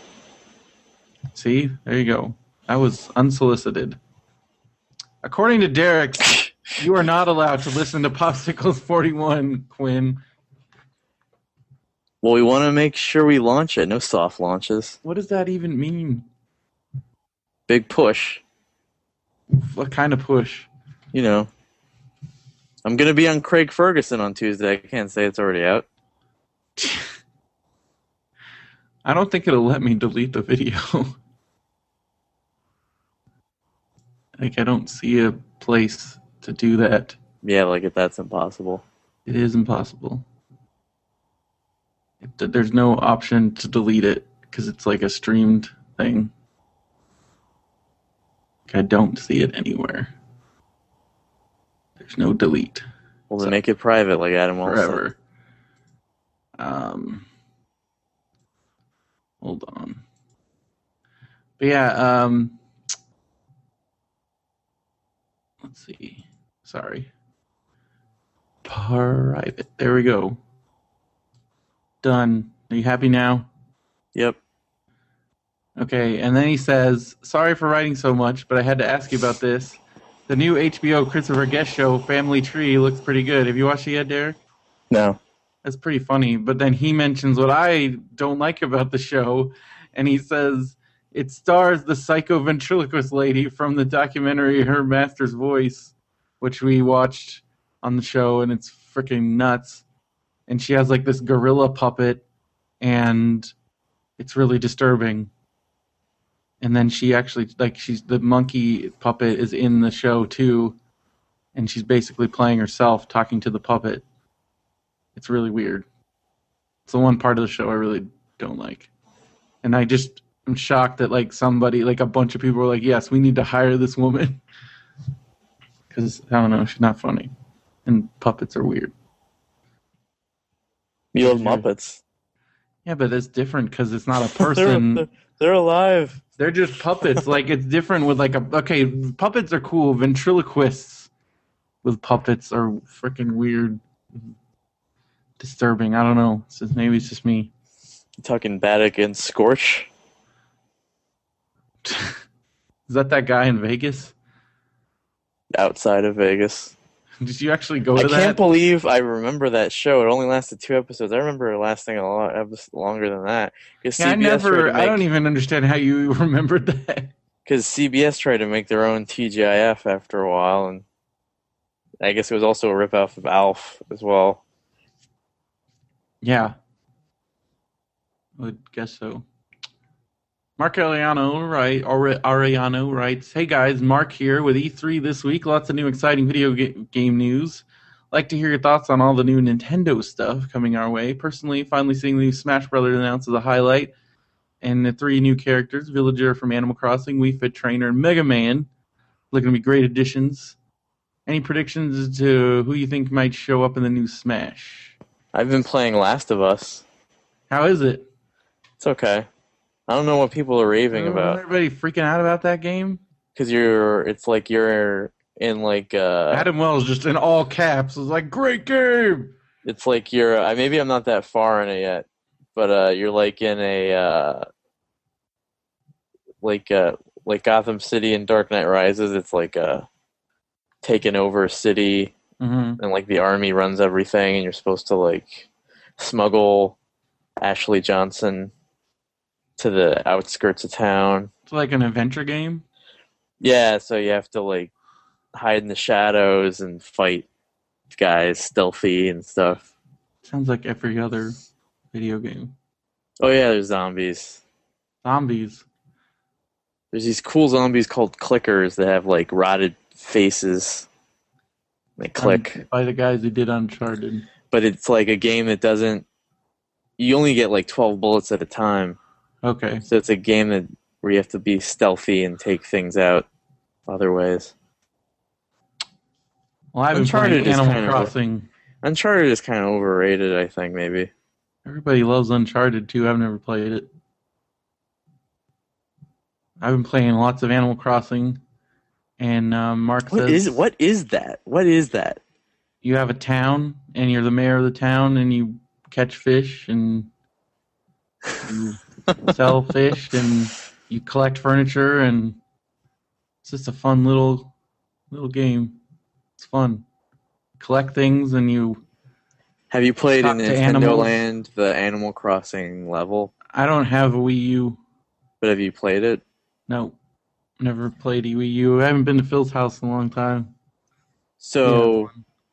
See? There you go. That was unsolicited. According to Derek, you are not allowed to listen to Popsicles forty-one, Quinn. Well, we want to make sure we launch it. No soft launches. What does that even mean? Big push. What kind of push? You know. I'm going to be on Craig Ferguson on Tuesday. I can't say it's already out. I don't think it'll let me delete the video. Like, I don't see a place to do that. Yeah, like if that's impossible. It is impossible. It, there's no option to delete it because it's like a streamed thing. Like, I don't see it anywhere. There's no delete. Well, then make it private like Adam Wells said. Forever. Um, hold on. But yeah, um, let's see. Sorry. Private. There we go. Done. Are you happy now? Yep. Okay, and then he says, sorry for writing so much, but I had to ask you about this. The new H B O Christopher Guest show, Family Tree, looks pretty good. Have you watched it yet, Derek? No. That's pretty funny. But then he mentions what I don't like about the show, and he says it stars the psycho ventriloquist lady from the documentary Her Master's Voice, which we watched on the show, and it's freaking nuts. And she has like this gorilla puppet, and it's really disturbing. And then she actually, like, she's the monkey puppet is in the show too, and she's basically playing herself, talking to the puppet. It's really weird. It's the one part of the show I really don't like. And I just am shocked that, like, somebody, like, a bunch of people were like, yes, we need to hire this woman. Because, I don't know, she's not funny. And puppets are weird. You love Muppets. Yeah, but it's different because it's not a they're, person. they're, they're alive. They're just puppets. Like, it's different with, like, a... Okay, puppets are cool. Ventriloquists with puppets are freaking weird. Disturbing. I don't know. It's just, maybe it's just me. You talking bad against Scorch? Is that that guy in Vegas? Outside of Vegas. Did you actually go I to that? can't believe I remember that show. It only lasted two episodes. I remember it lasting a lot longer than that. Because Yeah, I never... I don't even understand how you remembered that. Because C B S tried to make their own T G I F after a while, and I guess it was also a ripoff of Alf as well. Yeah. I would guess so. Mark Ariano, right, Ariano writes, "Hey guys, Mark here with E three this week. Lots of new exciting video ga- game news. Like to hear your thoughts on all the new Nintendo stuff coming our way. Personally, finally seeing the new Smash Brothers announced as a highlight, and the three new characters, Villager from Animal Crossing, Wii Fit Trainer, and Mega Man, looking to be great additions. Any predictions as to who you think might show up in the new Smash?" I've been playing Last of Us. How is it? It's okay. I don't know what people are raving about. Everybody freaking out about that game? Because you're, it's like you're in like uh Adam Wells just in all caps was like, "Great game." It's like you're. Uh, maybe I'm not that far in it yet, but uh, you're like in a uh, like uh, like Gotham City and Dark Knight Rises. It's like a taken over city, mm-hmm. and like the army runs everything, and you're supposed to like smuggle Ashley Johnson to the outskirts of town. It's like an adventure game? Yeah, so you have to like hide in the shadows and fight guys stealthy and stuff. Sounds like every other video game. Oh yeah, there's zombies. Zombies. There's these cool zombies called clickers that have like rotted faces. They click. Um, by the guys who did Uncharted. But it's like a game that doesn't... You only get like twelve bullets at a time. Okay. So it's a game that where you have to be stealthy and take things out other ways. Well, I've been Uncharted playing Animal kind Crossing. Of, Uncharted is kind of overrated, I think, maybe. Everybody loves Uncharted too. I've never played it. I've been playing lots of Animal Crossing, and um, Mark what says... Is, what is that? What is that? You have a town, and you're the mayor of the town, and you catch fish, and you sell fish, and you collect furniture, and it's just a fun little little game. It's fun. Collect things, and you... Have you played in talk to Nintendo animals. Land, the Animal Crossing level? I don't have a Wii U. But have you played it? No. Never played a Wii U. I haven't been to Phil's house in a long time. So...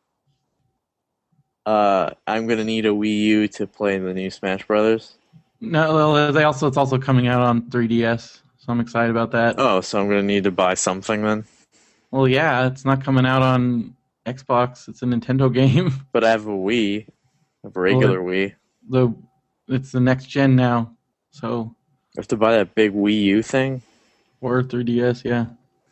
Uh, I'm gonna need a Wii U to play the new Smash Brothers. No, well, they also it's also coming out on three D S, so I'm excited about that. Oh, so I'm gonna need to buy something then. Well, yeah, it's not coming out on Xbox. It's a Nintendo game. But I have a Wii, a regular Well, Wii. The it's the next gen now, so I have to buy that big Wii U thing. or three D S, yeah.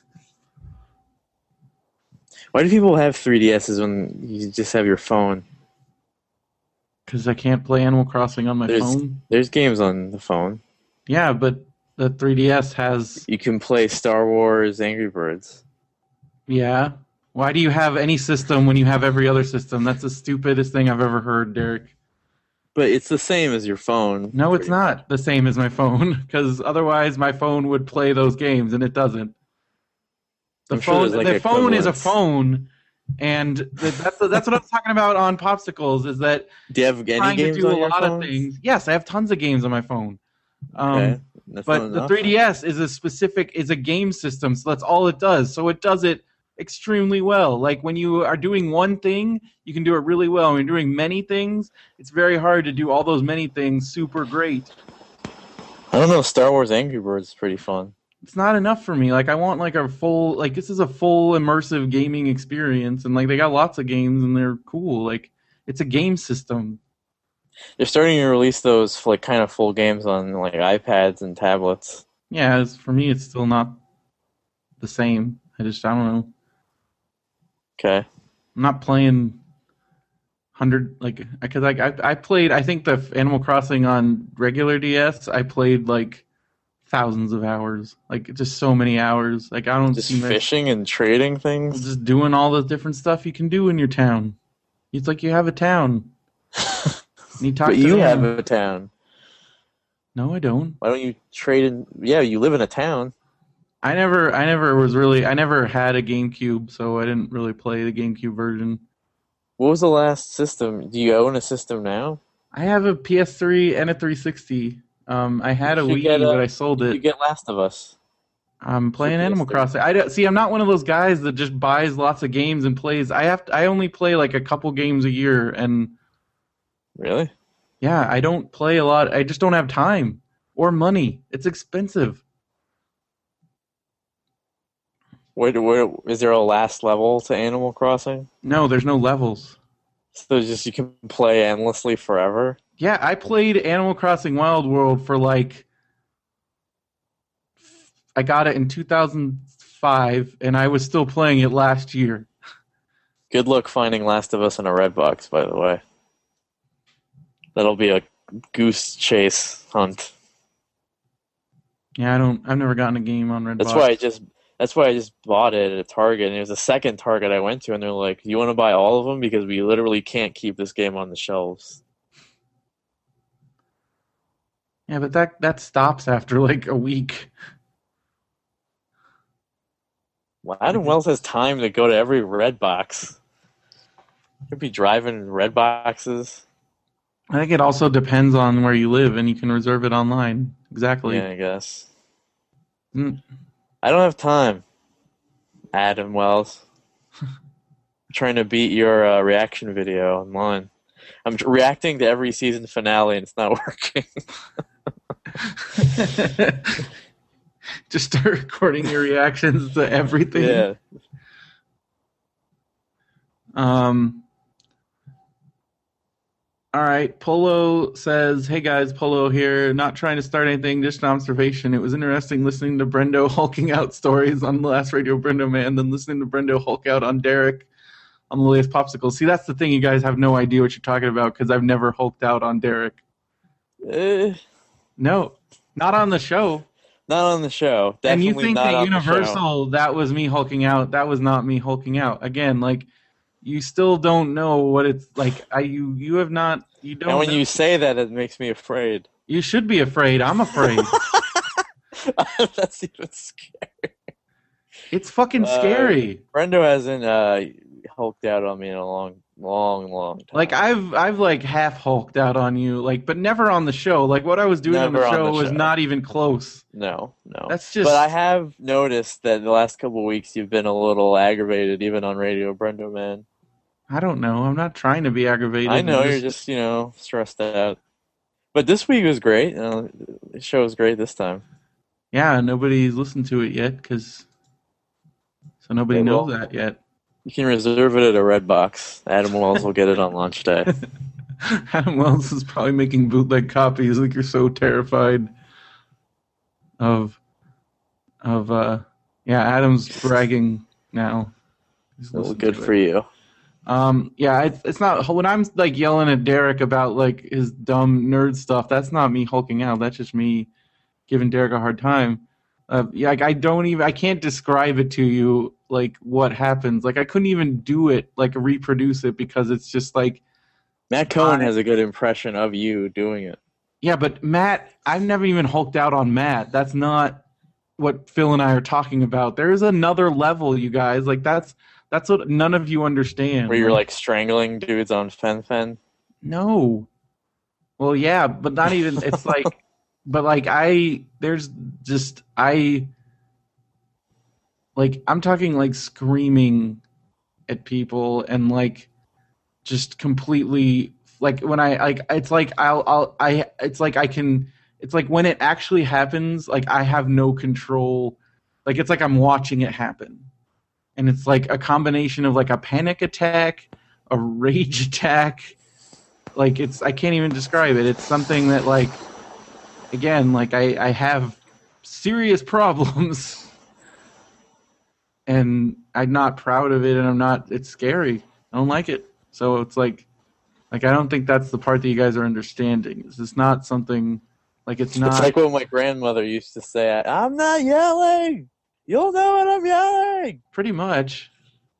Why do people have three D S's when you just have your phone? Because I can't play Animal Crossing on my There's phone. there's games on the phone. Yeah, but the three D S has... You can play Star Wars Angry Birds. Yeah. Why do you have any system when you have every other system? That's the stupidest thing I've ever heard, Derek. But it's the same as your phone. No, it's not the same as my phone, because otherwise my phone would play those games, and it doesn't. The I'm sure phone, there's, like, the phone is a equivalents. phone, and the, that's the, that's what I was talking about on Popsicles. Is that Do you have any trying to games do on a your lot phone? of things? Yes, I have tons of games on my phone. Um, Okay. That's but not the enough. three D S is a specific is a game system, so that's all it does. So it does it extremely well. Like when you are doing one thing, you can do it really well. When you're doing many things, it's very hard to do all those many things super great. I don't know. Star Wars Angry Birds is pretty fun. It's not enough for me. Like I want like a full like this is a full immersive gaming experience, and like they got lots of games and they're cool. Like it's a game system. They're starting to release those like kind of full games on like iPads and tablets. Yeah, it's, for me it's still not the same. I just I don't know. Okay. I'm not playing hundred like because like I I played I think the Animal Crossing on regular D S I played like thousands of hours, like just so many hours. Like I don't Just see much- fishing and trading things. just doing all the different stuff you can do in your town. It's like you have a town. And you talk But to you them. have a town. No, I don't. Why don't you trade in? Yeah, you live in a town. I never, I never was really, I never had a GameCube, so I didn't really play the GameCube version. What was the last system? Do you own a system now? I have a P S three and a three sixty. Um, I had a You Wii, get a- but I sold You it. get Last of Us. I'm playing P S Animal three. Crossing. I don't, see. I'm not one of those guys that just buys lots of games and plays. I have, to, I only play like a couple games a year, and Really? yeah, I don't play a lot. I just don't have time or money. It's expensive. Where, where is there a last level to Animal Crossing? No, there's no levels. So just you can play endlessly forever. Yeah, I played Animal Crossing Wild World for like, I got it in two thousand five, and I was still playing it last year. Good luck finding Last of Us in a red box, by the way. That'll be a goose chase hunt. Yeah, I don't. I've never gotten a game on Redbox. That's why I just. That's why I just bought it at a Target, and it was the second Target I went to, and they're like, "You want to buy all of them because we literally can't keep this game on the shelves." Yeah, but that that stops after like a week. Well, Adam Wells has time to go to every red box. He'd be driving red boxes. I think it also depends on where you live, and you can reserve it online. Exactly. Yeah, I guess. Mm. I don't have time, Adam Wells. I'm trying to beat your uh, reaction video online. I'm t- reacting to every season finale, and it's not working. Just start recording your reactions to everything. Yeah. Um. All right. Polo says, "Hey guys, Polo here. Not trying to start anything, just an observation. It was interesting listening to Brendo hulking out stories on the last Radio Brendo Man, then listening to Brendo hulk out on Derek on the latest Popsicle. See, that's the thing. You guys have no idea what you're talking about because I've never hulked out on Derek. Uh, No, not on the show. not on the show. Definitely and you think not that on the show. Universal, that was me hulking out. That was not me hulking out. Again, like, you still don't know what it's like. I you you have not you don't. And when know. you say that, it makes me afraid. You should be afraid. I'm afraid. That's even scary. It's fucking Uh, scary. Brendo hasn't uh, hulked out on me in a long, long, long time. Like I've I've like half hulked out on you, like, but never on the show. Like what I was doing on the Never on show the was show. not even close. No, no. That's just. But I have noticed that the last couple of weeks you've been a little aggravated, even on Radio Brendo Man. I don't know. I'm not trying to be aggravated. I know I'm you're just, you know, stressed out. But this week was great. You know, the show was great this time. Yeah, nobody's listened to it yet, because so nobody Yeah, knows well- that yet. You can reserve it at a red box. Adam Wells will get it on launch day. Adam Wells is probably making bootleg copies. Like you're so terrified of of uh yeah. Adam's bragging now. He's Well, listening good to for it. you. Um, yeah, it's it's not when I'm like yelling at Derek about like his dumb nerd stuff. That's not me hulking out. That's just me giving Derek a hard time. Uh, yeah, like I don't even I can't describe it to you like what happens. Like I couldn't even do it like reproduce it because it's just like Matt Cohen I- has a good impression of you doing it. yeah, but Matt, I've never even hulked out on Matt. That's not what Phil and I are talking about. There's another level, you guys. Like that's that's what none of you understand. Where you're like strangling dudes on Fen Fen. no. Well, yeah, but not even. It's like, but like I, there's just I, like I'm talking like screaming at people and like just completely like when I like it's like I'll I'll I it's like I can it's like when it actually happens like I have no control. Like it's like I'm watching it happen. And it's like a combination of like a panic attack, a rage attack. Like it's I can't even describe it. It's something that like again, like I, I have serious problems and I'm not proud of it and I'm not it's scary. I don't like it. So it's like Like, I don't think that's the part that you guys are understanding. It's just not something, like, it's not... It's like what my grandmother used to say, I'm not yelling! You'll know when I'm yelling! Pretty much.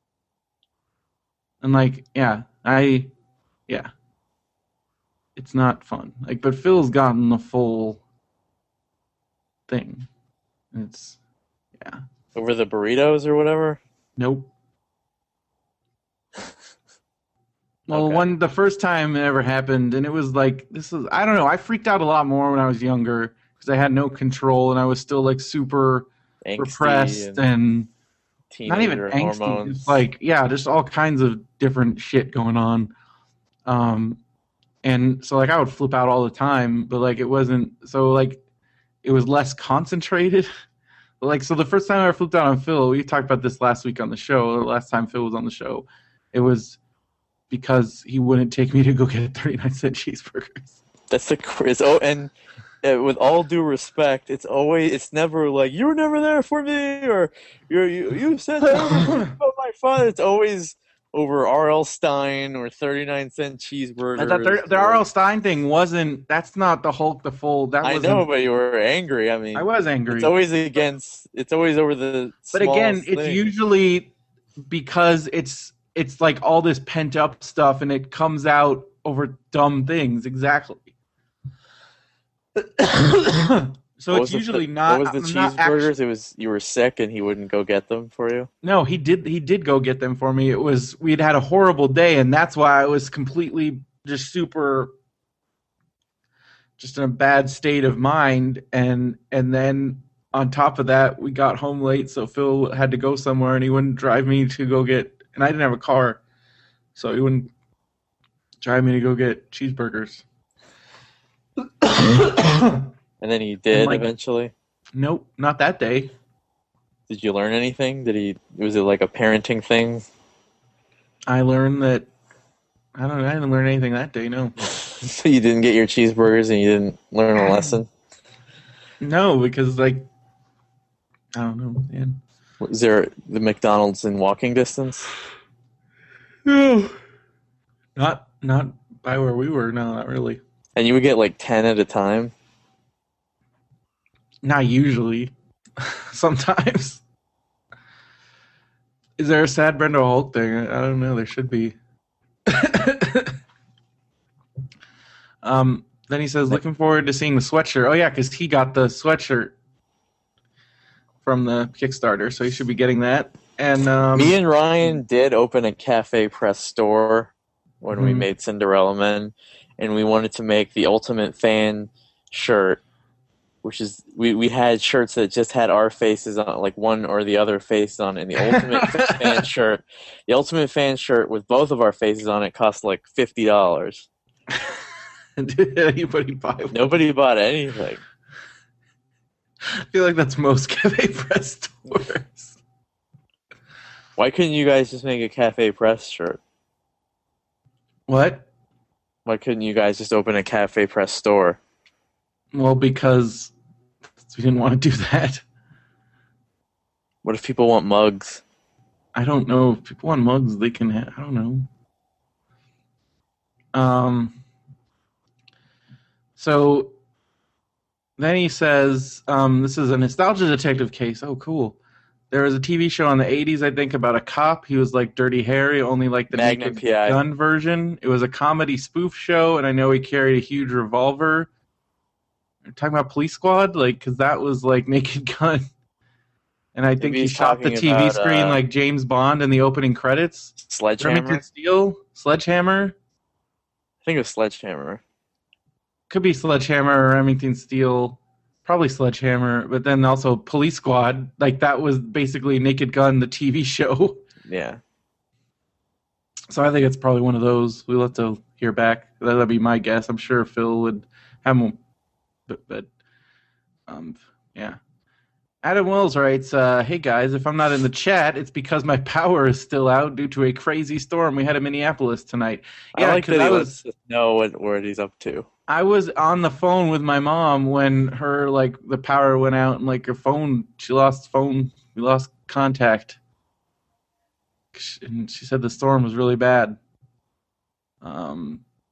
And, like, yeah, I... Yeah. It's not fun. Like, but Phil's gotten the full thing. It's... Yeah. Over the burritos or whatever? Nope. Well, Okay. one the first time it ever happened, and it was like this is I don't know. I freaked out a lot more when I was younger because I had no control and I was still like super Angsty repressed and and not even teenager angsty, hormones. just like yeah, just all kinds of different shit going on. Um, and so like I would flip out all the time, but like it wasn't so like it was less concentrated. Like so, the first time I ever flipped out on Phil, we talked about this last week on the show. The last time Phil was on the show, it was because he wouldn't take me to go get thirty-nine cent cheeseburgers. That's the quiz. Oh, and uh, with all due respect, it's always it's never like you were never there for me or you you you said everything about my father. It's always over R L. Stein or thirty-nine cent cheeseburgers. I thought the, the R L. Stein thing wasn't. That's not the Hulk the full. That I wasn't, know, but you were angry. I mean, I was angry. It's always against. It's always over the. But again, smallest it's thing. usually because it's it's like all this pent up stuff, and it comes out over dumb things. Exactly. So What it's was the- usually not. What was the I'm not cheeseburgers? actu- It was you were sick and he wouldn't go get them for you. No, he did. He did go get them for me. It was we'd had a horrible day, and that's why I was completely just super, just in a bad state of mind. And and then on top of that, we got home late, so Phil had to go somewhere, and he wouldn't drive me to go get. And I didn't have a car, so he wouldn't drive me to go get cheeseburgers. And then he did like- eventually. Nope, not that day. Did you learn anything? Did he? Was it like a parenting thing? I learned that. I don't know. I didn't learn anything that day. No. So you didn't get your cheeseburgers and you didn't learn a lesson? No, because like I don't know, man. Was there the McDonald's in walking distance? No. Not not by where we were, no, not really. And you would get like ten at a time? Not usually. Sometimes. Is there a sad Brenda Holt thing? I don't know, there should be. um then he says, looking forward to seeing the sweatshirt. Oh yeah, because he got the sweatshirt from the Kickstarter, so he should be getting that. And um, Me and Ryan did open a Cafe Press store when we Mhm. made Cinderella Men, and we wanted to make the Ultimate Fan shirt, which is we, we had shirts that just had our faces on it, like one or the other face on it. And the Ultimate Fan shirt, the Ultimate Fan shirt with both of our faces on it cost like fifty dollars. did anybody buy one? Nobody bought anything. I feel like that's most Cafe Press stores. Why couldn't you guys just make a Cafe Press shirt? What? Why couldn't you guys just open a Cafe Press store? Well, because we didn't want to do that. What if people want mugs? I don't know. If people want mugs, they can have. I don't know. Um. So then he says, um, this is a nostalgia detective case. Oh, cool. There was a T V show in the eighties, I think, about a cop. He was like Dirty Harry, only like the Magnum Naked P I. Gun version. It was a comedy spoof show, and I know he carried a huge revolver. You're talking about Police Squad? Like, because that was like Naked Gun. And I think Maybe he he's shot the talking T V about, screen uh, like James Bond in the opening credits. Sledgehammer? Remington Steel? Sledgehammer? I think it was Sledgehammer. Could be Sledgehammer or Remington Steel. Probably Sledgehammer. But then also Police Squad. Like, that was basically Naked Gun, the T V show. Yeah. So I think it's probably one of those. We'll have to hear back. That'd be my guess. I'm sure Phil would have more. But, but um, yeah. Adam Wells writes, uh, hey guys, if I'm not in the chat, it's because my power is still out due to a crazy storm we had in Minneapolis tonight. Yeah, I like 'cause that he I lets was us know what, what he's up to. I was on the phone with my mom when her like the power went out and like her phone she lost phone we lost contact. And she said the storm was really bad. Um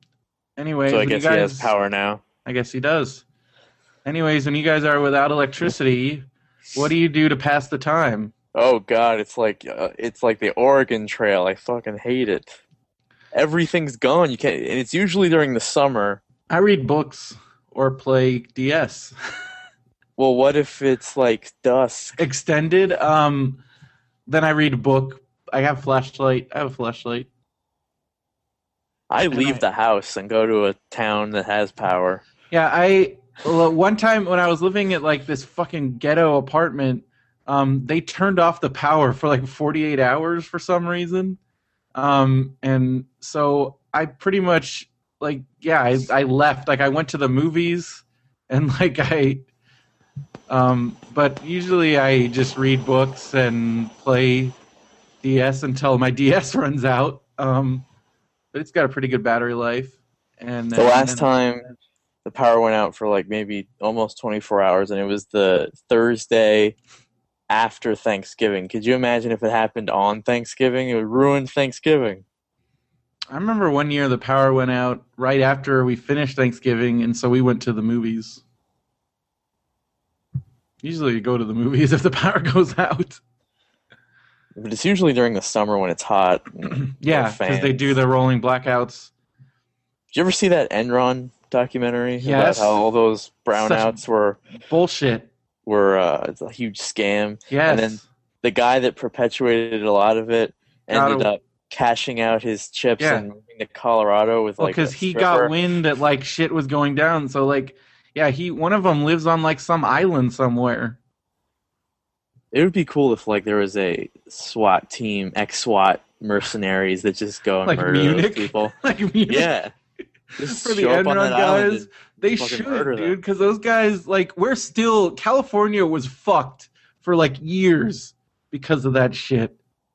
Anyways, So I when guess you guys, he has power now. I guess he does. Anyways, when you guys are without electricity, what do you do to pass the time? Oh God, it's like uh, it's like the Oregon Trail. I fucking hate it. Everything's gone. You can't, and it's usually during the summer. I read books or play D S. Well, what if it's like dusk? Extended. Um, then I read a book. I have flashlight. I have a flashlight. I And leave I- the house and go to a town that has power. Yeah, I well, one time when I was living at like this fucking ghetto apartment, um, they turned off the power for like forty-eight hours for some reason. Um, and so I pretty much like yeah, I, I left. Like I went to the movies and like I um but usually I just read books and play D S until my D S runs out. Um but it's got a pretty good battery life. And The then, last and- time the power went out for like maybe almost twenty-four hours, and it was the Thursday after Thanksgiving. Could you imagine if it happened on Thanksgiving? It would ruin Thanksgiving. I remember one year the power went out right after we finished Thanksgiving, and so we went to the movies. Usually you go to the movies if the power goes out. But it's usually during the summer when it's hot. and Yeah, no because they fans. do the rolling blackouts. Did you ever see that Enron documentary Yes. about how all those brownouts were Bullshit. were uh, it's a huge scam? Yes. And then the guy that perpetuated a lot of it ended Got a- up cashing out his chips Yeah. and moving to Colorado with Well, like because a he stripper. got wind that like shit was going down. So like, yeah, he one of them lives on like some island somewhere. It would be cool if like there was a SWAT team, ex-SWAT mercenaries that just go and Like murder those Munich? people. Like Munich. Yeah. Just For the show up on Enron that island guys, and- they fucking should, murder them. dude, because those guys, like, we're still, California was fucked for, like, years because of that shit.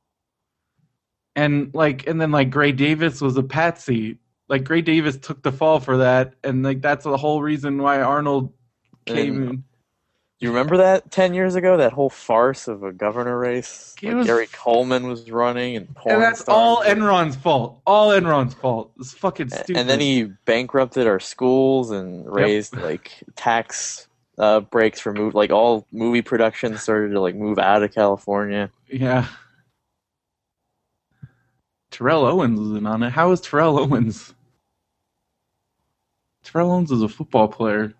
And, like, and then, like, Gray Davis was a patsy. Like, Gray Davis took the fall for that, and, like, that's the whole reason why Arnold came And- in. You remember that ten years ago? That whole farce of a governor race? It Like was- Gary Coleman was running and porn And that's stars all were- Enron's fault. All Enron's fault. It's fucking stupid. And then he bankrupted our schools and raised like tax uh, breaks for move. Like all movie productions started to like move out of California. Yeah. Terrell Owens was in on it. How is Terrell Owens? Terrell Owens is a football player.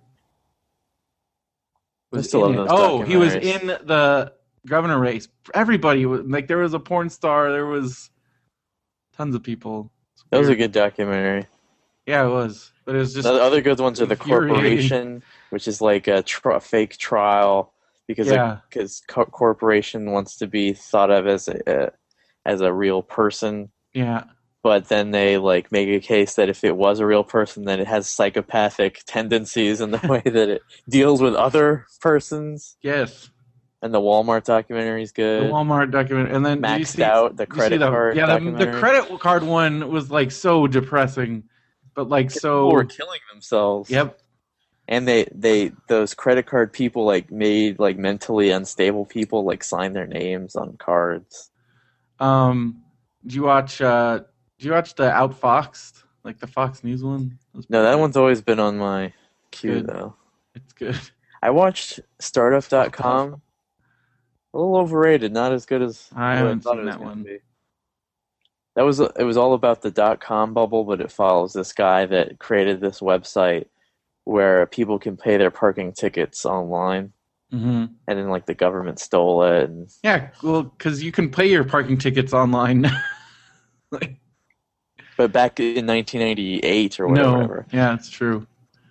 I Was still in love it. those Oh, he was documentaries. in the governor race. Everybody was like, there was a porn star. There was tons of people. It's That was a weird. good documentary. Yeah, it was. But it was just The other good ones are the infuriating. corporation, which is like a tr- fake trial because Yeah. because co- corporation wants to be thought of as a, as a real person. yeah. But then they like make a case that if it was a real person, then it has psychopathic tendencies in the way that it deals with other persons. Yes. And the Walmart documentary is The good. Walmart documentary, and then did you Maxed see, out the did you see credit the- card. Yeah, the, the documentary. credit card one was like so depressing, but like so. People were killing themselves. Yep. And they, they those credit card people like made like mentally unstable people like sign their names on cards. Um, did you watch? Uh, did you watch the Outfoxed, like the Fox News one? was No, that pretty one's always been on my queue Good. though. good. It's good. I watched startup dot com. A little overrated, not as good as I what haven't thought seen it was that gonna one. be. That was it was all about the dot com bubble, but it follows this guy that created this website where people can pay their parking tickets online, hmm and then like the government stole it. And Yeah, well, because you can pay your parking tickets online. Like, but back in nineteen ninety-eight or no, whatever, yeah, it's true.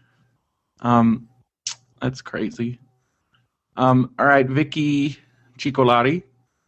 Um, that's crazy. Um, all right, Vicky Cicolati,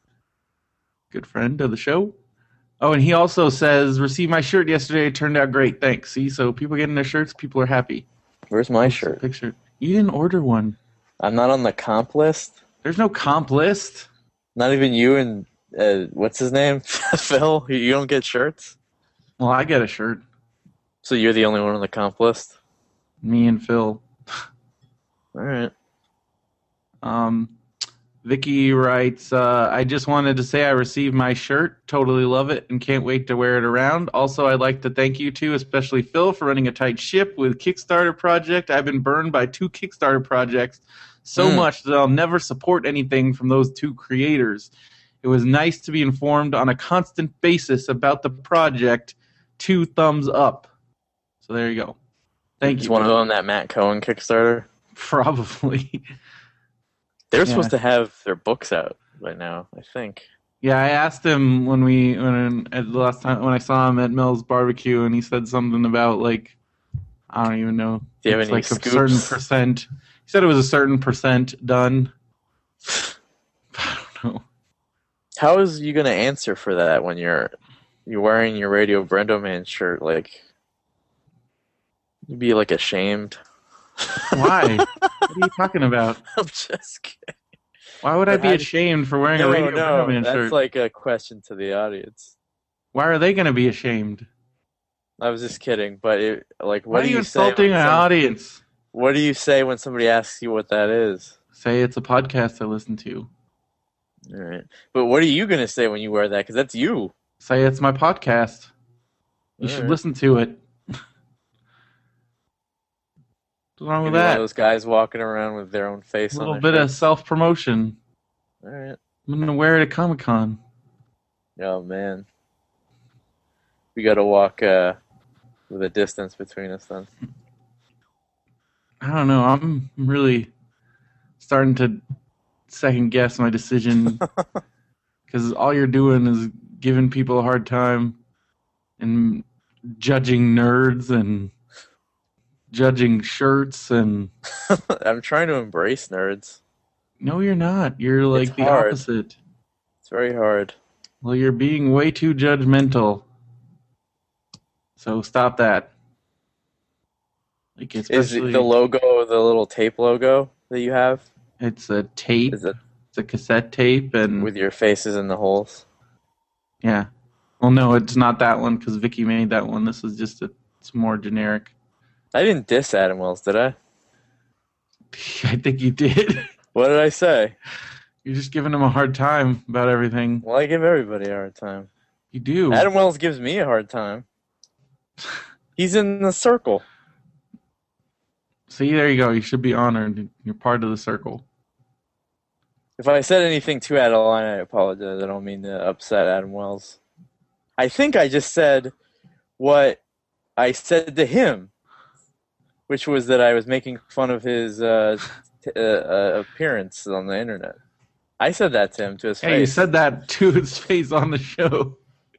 good friend of the show. Oh, and he also says, received my shirt yesterday. It turned out great. Thanks. See, so people getting their shirts, people are happy. where's my Post a shirt? Picture. You didn't order one. I'm not on the comp list. There's no comp list. Not even you and uh, what's his name, Phil. You don't get shirts, Well, I get a shirt. so you're the only one on the comp list. Me and Phil. All right. Um, Vicky writes, uh, I just wanted to say I received my shirt. Totally love it and can't wait to wear it around. Also, I'd like to thank you two, especially Phil, for running a tight ship with Kickstarter project. I've been burned by two Kickstarter projects so Mm. much that I'll never support anything from those two creators. It was nice to be informed on a constant basis about the project. Two thumbs up. So there you go. Thank Is you. one of them that Matt Cohen Kickstarter? Probably. They were Yeah. supposed to have their books out by now, I think. Yeah, I asked him when we when at the last time when I saw him at Mel's barbecue, and he said something about like I don't even know. Do you have it's any like scoops? a certain percent. He said it was a certain percent done. I don't know. How is you going to answer for that when you're you're wearing your Radio Brendo Man shirt? Like, you'd be like ashamed. Why? What are you talking about? I'm just kidding. Why would I be How- ashamed for wearing No, a Radio no, Brendo Man that's shirt? like a question to the audience. Why are they going to be ashamed? I was just kidding, but it, like, what Why are do you you say? insulting when an some- audience? What do you say when somebody asks you what that is? Say it's a podcast I listen to. All right, but what are you gonna say when you wear that? Because that's you. Say it's my podcast. You All should right. listen to it. What's wrong You're with one of that? those guys walking around with their own face A on little their bit of shirt. self promotion. All right. I'm gonna wear it at Comic Con. Oh man, we got to walk uh, with a distance between us then. I don't know. I'm really starting to second guess my decision because all you're doing is giving people a hard time and judging nerds and judging shirts and I'm trying to embrace nerds. no, you're not. You're like It's the hard. opposite. It's very hard. Well, you're being way too judgmental. So stop that. Like Is especially, it the logo, the little tape logo that you have, it's a tape. is it It's a cassette tape, and with your faces in the holes? yeah. Well, no, it's not that one because Vicky made that one. This is just a, it's more generic. I didn't diss Adam Wells, did I? I think you did. What did I say? You're just giving him a hard time about everything. Well, I give everybody a hard time. You do. Adam Wells gives me a hard time. He's in the circle. See, there you go. You should be honored. You're part of the circle. If I said anything too out of line, I apologize. I don't mean to upset Adam Wells. I think I just said what I said to him, which was that I was making fun of his uh, t- uh, uh, appearance on the internet. I said that to him to his Hey, face. you said that to his face on the show.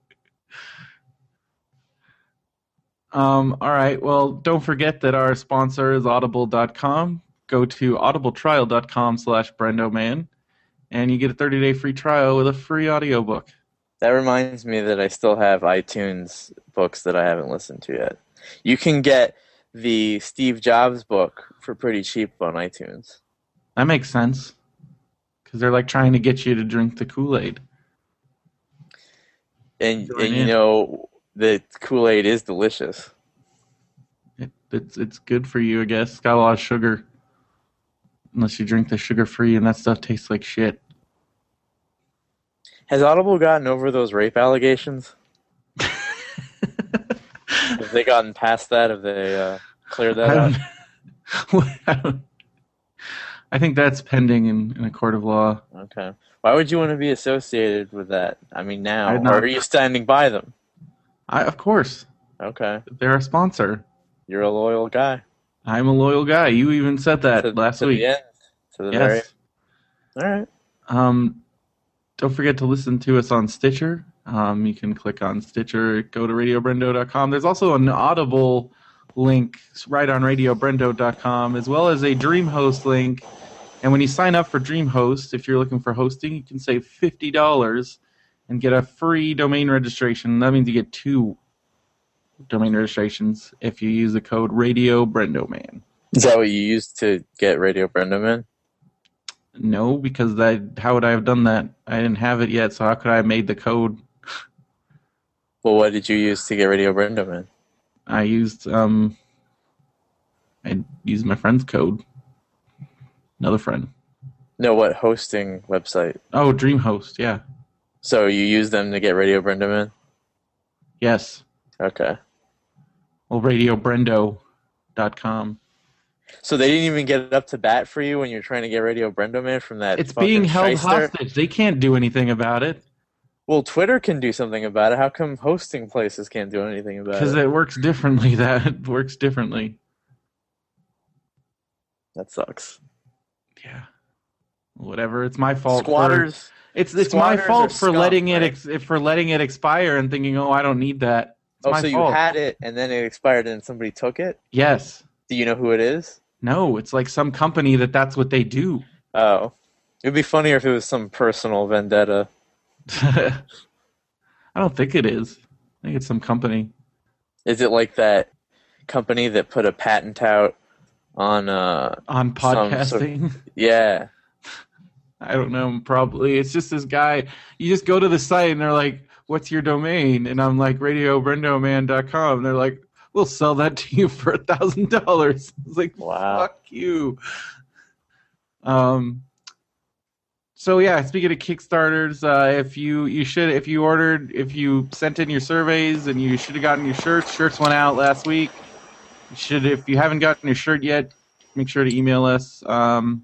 Um, all right. Well, don't forget that our sponsor is audible dot com. Go to audibletrial dot com slash brendoman, and you get a thirty-day free trial with a free audiobook. That reminds me that I still have iTunes books that I haven't listened to yet. You can get the Steve Jobs book for pretty cheap on iTunes. That makes sense. Because they're like trying to get you to drink the Kool-Aid. And, Join and you in. know, the Kool-Aid is delicious. It, it's it's good for you, I guess. It's got a lot of sugar. Unless you drink the sugar-free, and that stuff tastes like shit. Has Audible gotten over those rape allegations? Have they gotten past that? Have they uh, cleared that I up? don't, I don't. I think that's pending in, in a court of law. Okay. Why would you want to be associated with that? I mean, now. I'd Or not- are you standing by them? I, of course, Okay. they're a sponsor. You're a loyal guy. I'm a loyal guy. You even said that To- last to week. The end. To the very... Yes. All right. Um, don't forget to listen to us on Stitcher. Um, you can click on Stitcher, go to radio brendo dot com. There's also an Audible link right on radio brendo dot com, as well as a DreamHost link. And when you sign up for DreamHost, if you're looking for hosting, you can save fifty dollars and get a free domain registration. That means you get two domain registrations if you use the code Radio Brendoman. Is that what you used to get Radio Brendoman? No, because that how would I have done that? I didn't have it yet, so how could I have made the code? Well, what did you use to get Radio Brendoman? I used um I used my friend's code. Another friend. No, what hosting website? Oh, DreamHost, yeah. So you use them to get Radio Brendoman? Yes. Okay. Well, radio brendo dot com. So they didn't even get up to bat for you when you're trying to get Radio Brendoman from that It's fucking being held shyster? hostage. They can't do anything about it. Well, Twitter can do something about it. How come hosting places can't do anything about it? Because it works differently. That works differently. That sucks. Yeah. Whatever. It's my fault. Squatters. For, it's it's my squatters fault are for scum, letting it right? ex, for letting it expire and thinking, oh, I don't need that. It's Oh, my so fault. you had it and then it expired and somebody took it? Yes. Do you know who it is? No. It's like some company that that's what they do. Oh. It would be funnier if it was some personal vendetta. I don't think it is. I think it's some company. Is it like that company that put a patent out on, uh, On Some podcasting. yeah. I don't know, probably. It's just this guy. You just go to the site and they're like, what's your domain? And I'm like, radio brendo man dot com. And they're like, we'll sell that to you for a thousand dollars. It's like, Wow. fuck you. Um. So yeah, speaking of Kickstarters, uh, if you you should if you ordered if you sent in your surveys and you should have gotten your shirts. Shirts went out last week. You should if you haven't gotten your shirt yet, make sure to email us. Um.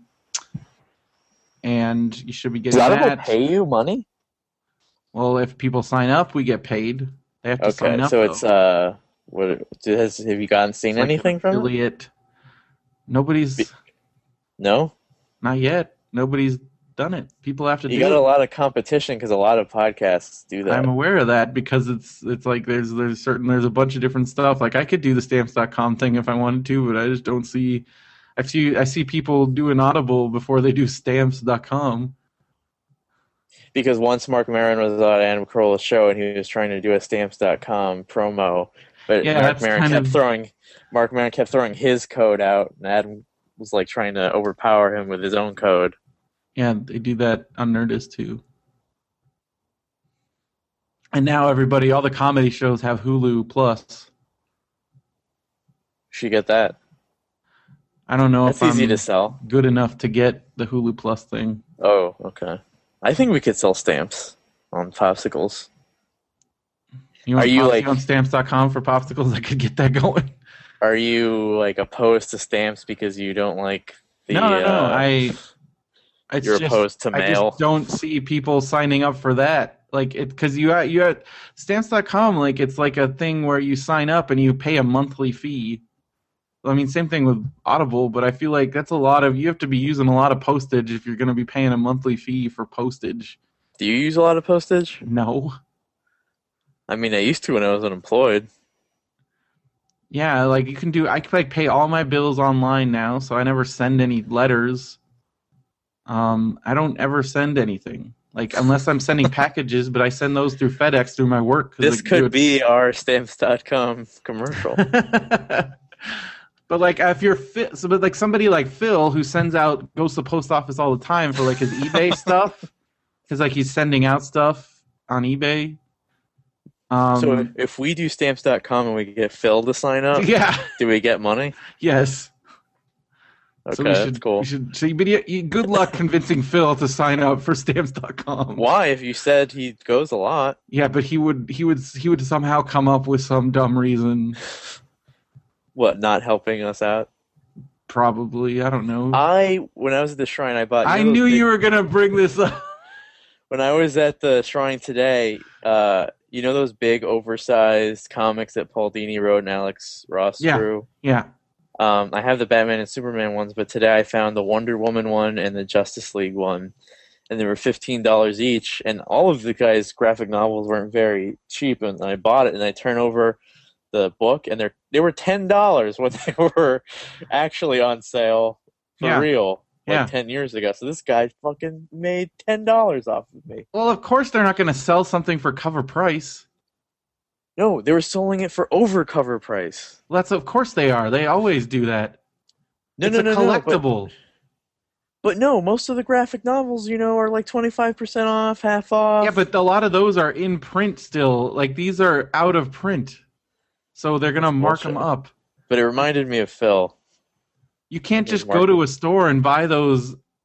And you should be getting Does Audible that. pay you money? Well, if people sign up, we get paid. They have to sign Okay, up. so though. it's, uh, what, has, have you gotten seen It's like anything an from it? affiliate. Nobody's Be- No? not yet. Nobody's done it. People have to You do got it. a lot of competition because a lot of podcasts do that. I'm aware of that because it's it's like there's there's certain there's a bunch of different stuff. Like I could do the stamps dot com thing if I wanted to, but I just don't see. I see I see people doing Audible before they do stamps dot com. Because once Mark Maron was on Adam Carolla's show and he was trying to do a stamps dot com promo, but Yeah, Mark that's Maron kind kept of- throwing Mark Maron kept throwing his code out, and Adam was like trying to overpower him with his own code. Yeah, they do that on Nerdist too. And now everybody, all the comedy shows have Hulu Plus. Should get that. I don't know That's if easy I'm to sell. good enough to get the Hulu Plus thing. Oh, okay. I think we could sell stamps on popsicles. You want Are you, pop- like- on stamps dot com for popsicles? I could get that going. Are you like opposed to stamps because you don't like the? no, no, no. uh, I. It's you're just, opposed to I mail. just don't see people signing up for that. Like it because you you at stamps dot com, like it's like a thing where you sign up and you pay a monthly fee. I mean, same thing with Audible, but I feel like that's a lot of you have to be using a lot of postage if you're going to be paying a monthly fee for postage. Do you use a lot of postage? No. I mean, I used to when I was unemployed. Yeah, like you can do. I can like pay all my bills online now, so I never send any letters. Um, I don't ever send anything, like unless I'm sending packages, but I send those through FedEx through my work. 'cause This I do could it- be our stamps dot com commercial. But like if you're Phil, so but like somebody like Phil who sends out goes to the post office all the time for like his eBay stuff, because like he's sending out stuff on eBay. Um, so if, if we do stamps dot com and we get Phil to sign up, yeah, do we get money? yes. Okay, So we that's should, cool. We should, so you, but you, you, good luck convincing Phil to sign up for stamps dot com. Why? If you said he goes a lot. Yeah, but he would he would he would somehow come up with some dumb reason. What, not helping us out? Probably, I don't know. I, when I was at the shrine, I bought... I know those knew big- you were gonna bring this up. When I was at the shrine today, uh, you know those big oversized comics that Paul Dini wrote and Alex Ross Yeah. drew? Yeah, Um, I have the Batman and Superman ones, but today I found the Wonder Woman one and the Justice League one, and they were fifteen dollars each. And all of the guys' graphic novels weren't very cheap, and I bought it. And I turn over the book, and they're they were ten dollars when they were actually on sale for Yeah. real, like Yeah. ten years ago. So this guy fucking made ten dollars off of me. well, of course they're not gonna sell something for cover price. No, they were selling it for over cover price. Well, that's of course they are. They always do that. No, it's no, a no, no. But, collectible. but no, most of the graphic novels, you know, are like twenty-five percent off, half off. Yeah, but a lot of those are in print still. Like these are out of print, so they're gonna mark them bullshit. up. But it reminded me of Phil. You can't Those just go to market- a store and buy those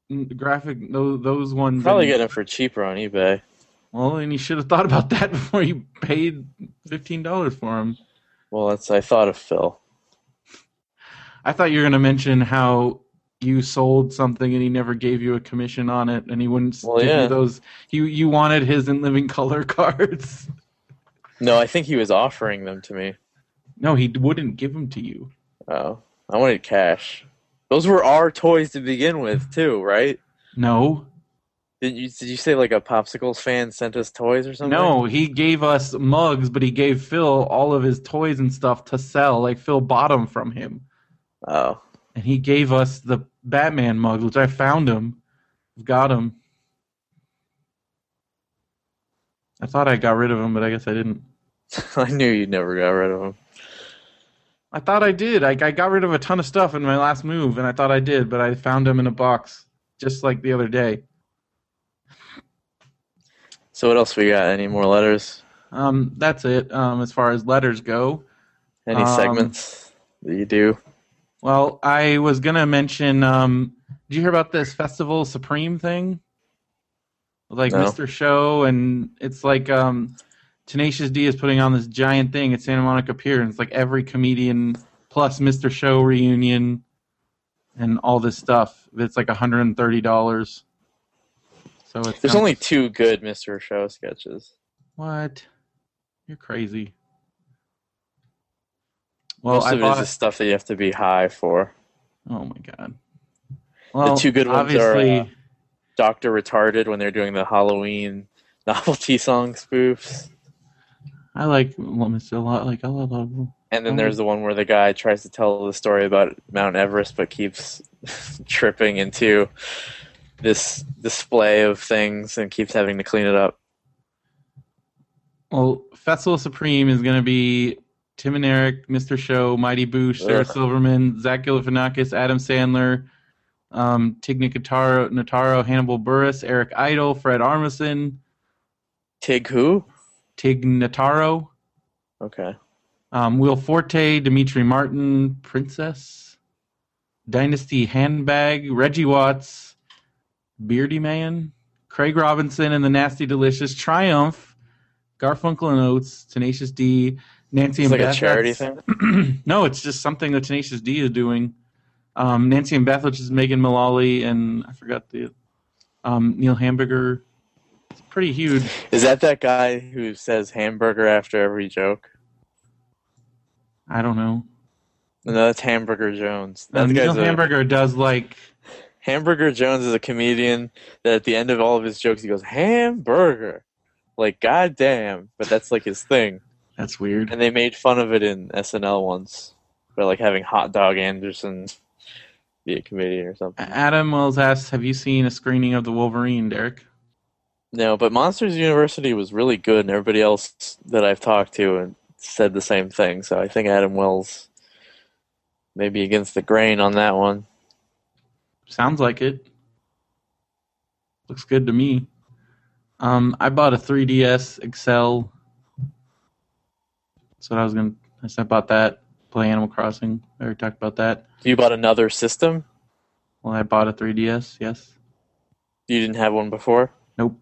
graphic those, those ones. Probably and, get them for cheaper on eBay. Well, and you should have thought about that before you paid fifteen dollars for them. Well, that's I thought of Phil. I thought you were going to mention how you sold something and he never gave you a commission on it, and he wouldn't Well, give yeah. you those. You you wanted his in living color cards. No, I think he was offering them to me. No, he wouldn't give them to you. Oh, I wanted cash. Those were our toys to begin with, too, right? No. Did you did you say like a Popsicles fan sent us toys or something? No, he gave us mugs, but he gave Phil all of his toys and stuff to sell. Like, Phil bought them from him. Oh. And he gave us the Batman mugs, which I found him. Got him. I thought I got rid of them, but I guess I didn't. I knew you never got rid of them. I thought I did. I, I got rid of a ton of stuff in my last move, and I thought I did, but I found them in a box just like the other day. So what else we got? Any more letters? Um, that's it. Um, as far as letters go. Any Um, segments that you do? Well, I was gonna mention. Um, did you hear about this Festival Supreme thing? Like No. Mister Show, and it's like um, Tenacious D is putting on this giant thing at Santa Monica Pier, and it's like every comedian plus Mister Show reunion, and all this stuff. It's like one hundred and thirty dollars. So it's There's not- only two good Mister Show sketches. What? You're crazy. Well, Most I of it bought. is the stuff that you have to be high for. Oh my god. Well, the two good ones obviously, are uh, Doctor Retarded when they're doing the Halloween novelty song spoofs. I like Mister Lot. Like I love. And then Oh. there's the one where the guy tries to tell the story about Mount Everest but keeps tripping into this display of things and keeps having to clean it up. Well, Festival Supreme is going to be Tim and Eric, Mister Show, Mighty Boosh, Sarah Ugh. Silverman, Zach Galifianakis, Adam Sandler, um, Tig Notaro, Notaro, Hannibal Buress, Eric Idle, Fred Armisen, Tig who? Tig Notaro, Okay. um, Will Forte, Dimitri Martin, Princess, Dynasty Handbag, Reggie Watts, Beardy Man, Craig Robinson and the Nasty Delicious, Triumph, Garfunkel and Oates, Tenacious D, Nancy It's and like Beth. a charity That's- thing? No, it's just something that Tenacious D is doing. Um, Nancy and Beth, which is Megan Mullally, and I forgot the um, Neil Hamburger. It's pretty huge. Is that that guy who says hamburger after every joke? I don't know. No, that's Hamburger Jones. That Um, Neil guy's a, Hamburger does like Hamburger Jones is a comedian that at the end of all of his jokes he goes, hamburger. Like, goddamn. But that's like his thing. that's weird. And they made fun of it in S N L once. By like having Hot Dog Anderson be a comedian or something. Adam Wells asks, "Have you seen a screening of the Wolverine, Derek?" No, but Monsters University was really good, and everybody else that I've talked to and said the same thing. So I think Adam Wells may be against the grain on that one. Sounds like it. Looks good to me. Um, I bought a three D S Excel. That's what I was gonna. I said about that. Play Animal Crossing. I already talked about that. You bought another system? Well, I bought a three D S. Yes. You didn't have one before? Nope.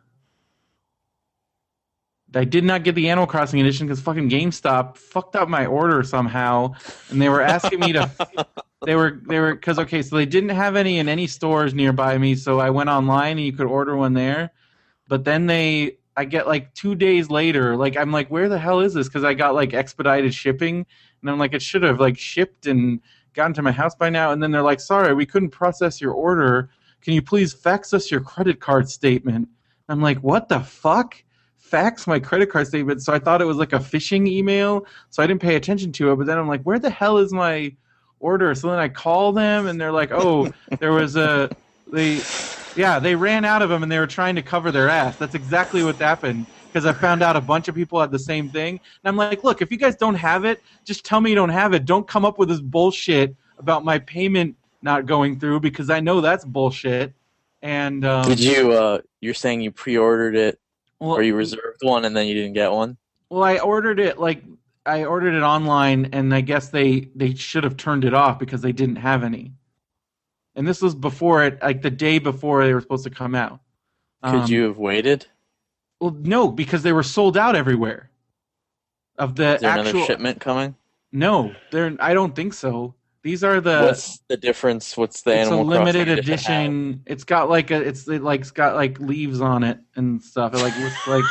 I did not get the Animal Crossing edition because fucking GameStop fucked up my order somehow, and they were asking me to. They were they were because okay, so they didn't have any in any stores nearby me, so I went online and you could order one there. But then they, I get like two days later, like I'm like, where the hell is this? Because I got like expedited shipping, and I'm like, it should have like shipped and gotten to my house by now. And then they're like, sorry, we couldn't process your order. Can you please fax us your credit card statement? I'm like, what the fuck? Fax my credit card statement. So I thought it was like a phishing email, so I didn't pay attention to it. But then I'm like, where the hell is my order? So then I call them, and they're like, oh, there was a they yeah they ran out of them, and they were trying to cover their ass. That's exactly what happened, because I found out a bunch of people had the same thing. And I'm like, look, if you guys don't have it, just tell me you don't have it. Don't come up with this bullshit about my payment not going through, because I know that's bullshit. And um, Did you, uh, you're saying you pre-ordered it, well, or you reserved one and then you didn't get one? Well, I ordered it like I ordered it online, and I guess they they should have turned it off because they didn't have any. and this was before it, like the day before they were supposed to come out. Could Um, you have waited? Well, no, because they were sold out everywhere. Of the Is there actual another shipment coming? No, they're. I don't think so. These are the. What's the difference? What's the It's a Animal limited Crossing edition. It's got like a. It's it like it's got like leaves on it and stuff. It like looks like.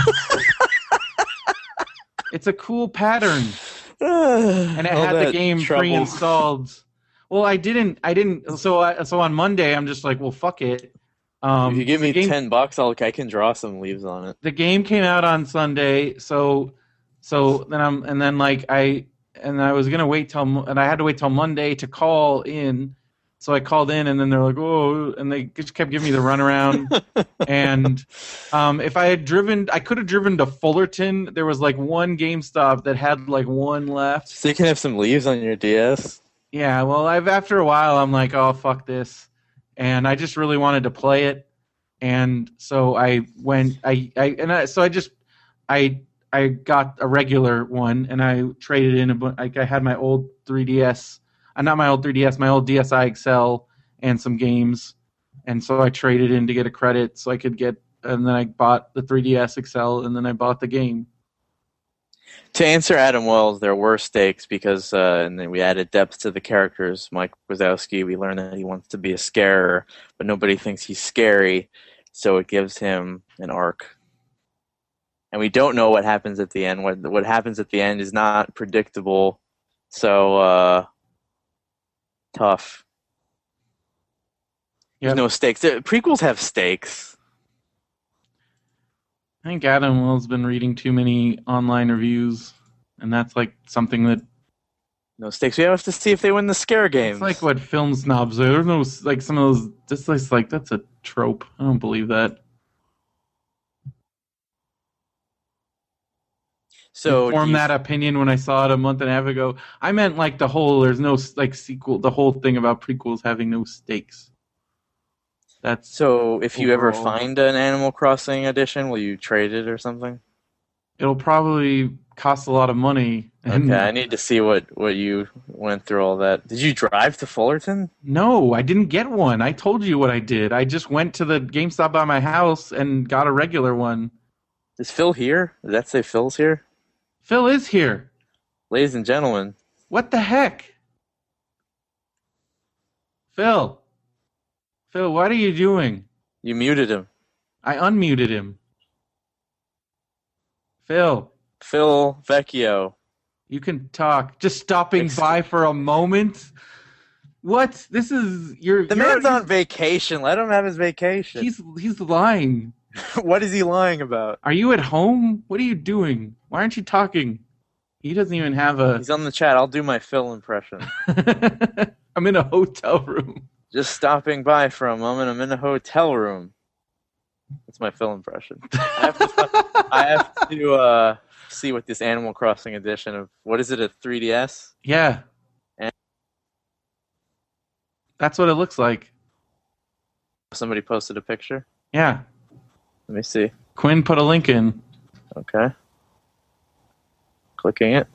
It's a cool pattern, and it All had the that game trouble. pre-installed. Well, I didn't. I didn't. So I, so on Monday, I'm just like, well, fuck it. Um, If you give the me game, ten bucks, I'll I can draw some leaves on it. the game came out on Sunday, so so then I'm and then like I and I was gonna wait till Mo- and I had to wait till Monday to call in. So I called in, and then they're like, "Oh," and they just kept giving me the runaround. And um, if I had driven, I could have driven to Fullerton. There was like one GameStop that had like one left. So you can have some leaves on your D S. Yeah, well, I've after a while, I'm like, "Oh, fuck this," and I just really wanted to play it, and so I went. I, I and I, so I just I I got a regular one, and I traded in a. bu- Like I had my old three D S. Uh, not my old three D S, my old D S i X L and some games. And so I traded in to get a credit so I could get, and then I bought the three D S X L, and then I bought the game. To answer Adam Wells, there were stakes because, uh, and then we added depth to the characters. Mike Wazowski, we learned that he wants to be a scarer, but nobody thinks he's scary, so it gives him an arc. And we don't know what happens at the end. What what happens at the end is not predictable, so uh, tough. There's Yep. no stakes. Uh, Prequels have stakes. I think Adam Will's been reading too many online reviews, and that's like something that No stakes. We have to see if they win the scare games. it's like what film snobs are. There's no like some of those. This is like that's a trope. I don't believe that. so. I formed do you- that opinion when I saw it a month and a half ago. I meant like the whole. There's no like sequel. The whole thing about prequels having no stakes. That's So, if you ever Overall. find an Animal Crossing edition, will you trade it or something? it'll probably cost a lot of money. And Okay, I need to see what, what you went through all that. Did you drive to Fullerton? no, I didn't get one. I told you what I did. I just went to the GameStop by my house and got a regular one. Is Phil here? Does that say Phil's here? Phil is here. Ladies and gentlemen, What the heck? Phil. Phil, what are you doing? you muted him. I unmuted him. Phil, Phil Vecchio. you can talk. Just stopping Ex- by for a moment? What? This is you're The you're- man's on vacation. Let him have his vacation. He's he's lying. What is he lying about? Are you at home? What are you doing? Why aren't you talking? He doesn't even have a He's on the chat. I'll do my Phil impression. I'm in a hotel room. Just stopping by for a moment. I'm in a hotel room. That's my Phil impression. I have to, I have to uh, see what this Animal Crossing edition of, what is it, a three D S? Yeah. And- That's what it looks like. Somebody posted a picture. Yeah. Let me see. Quinn put a link in. Okay. Clicking it.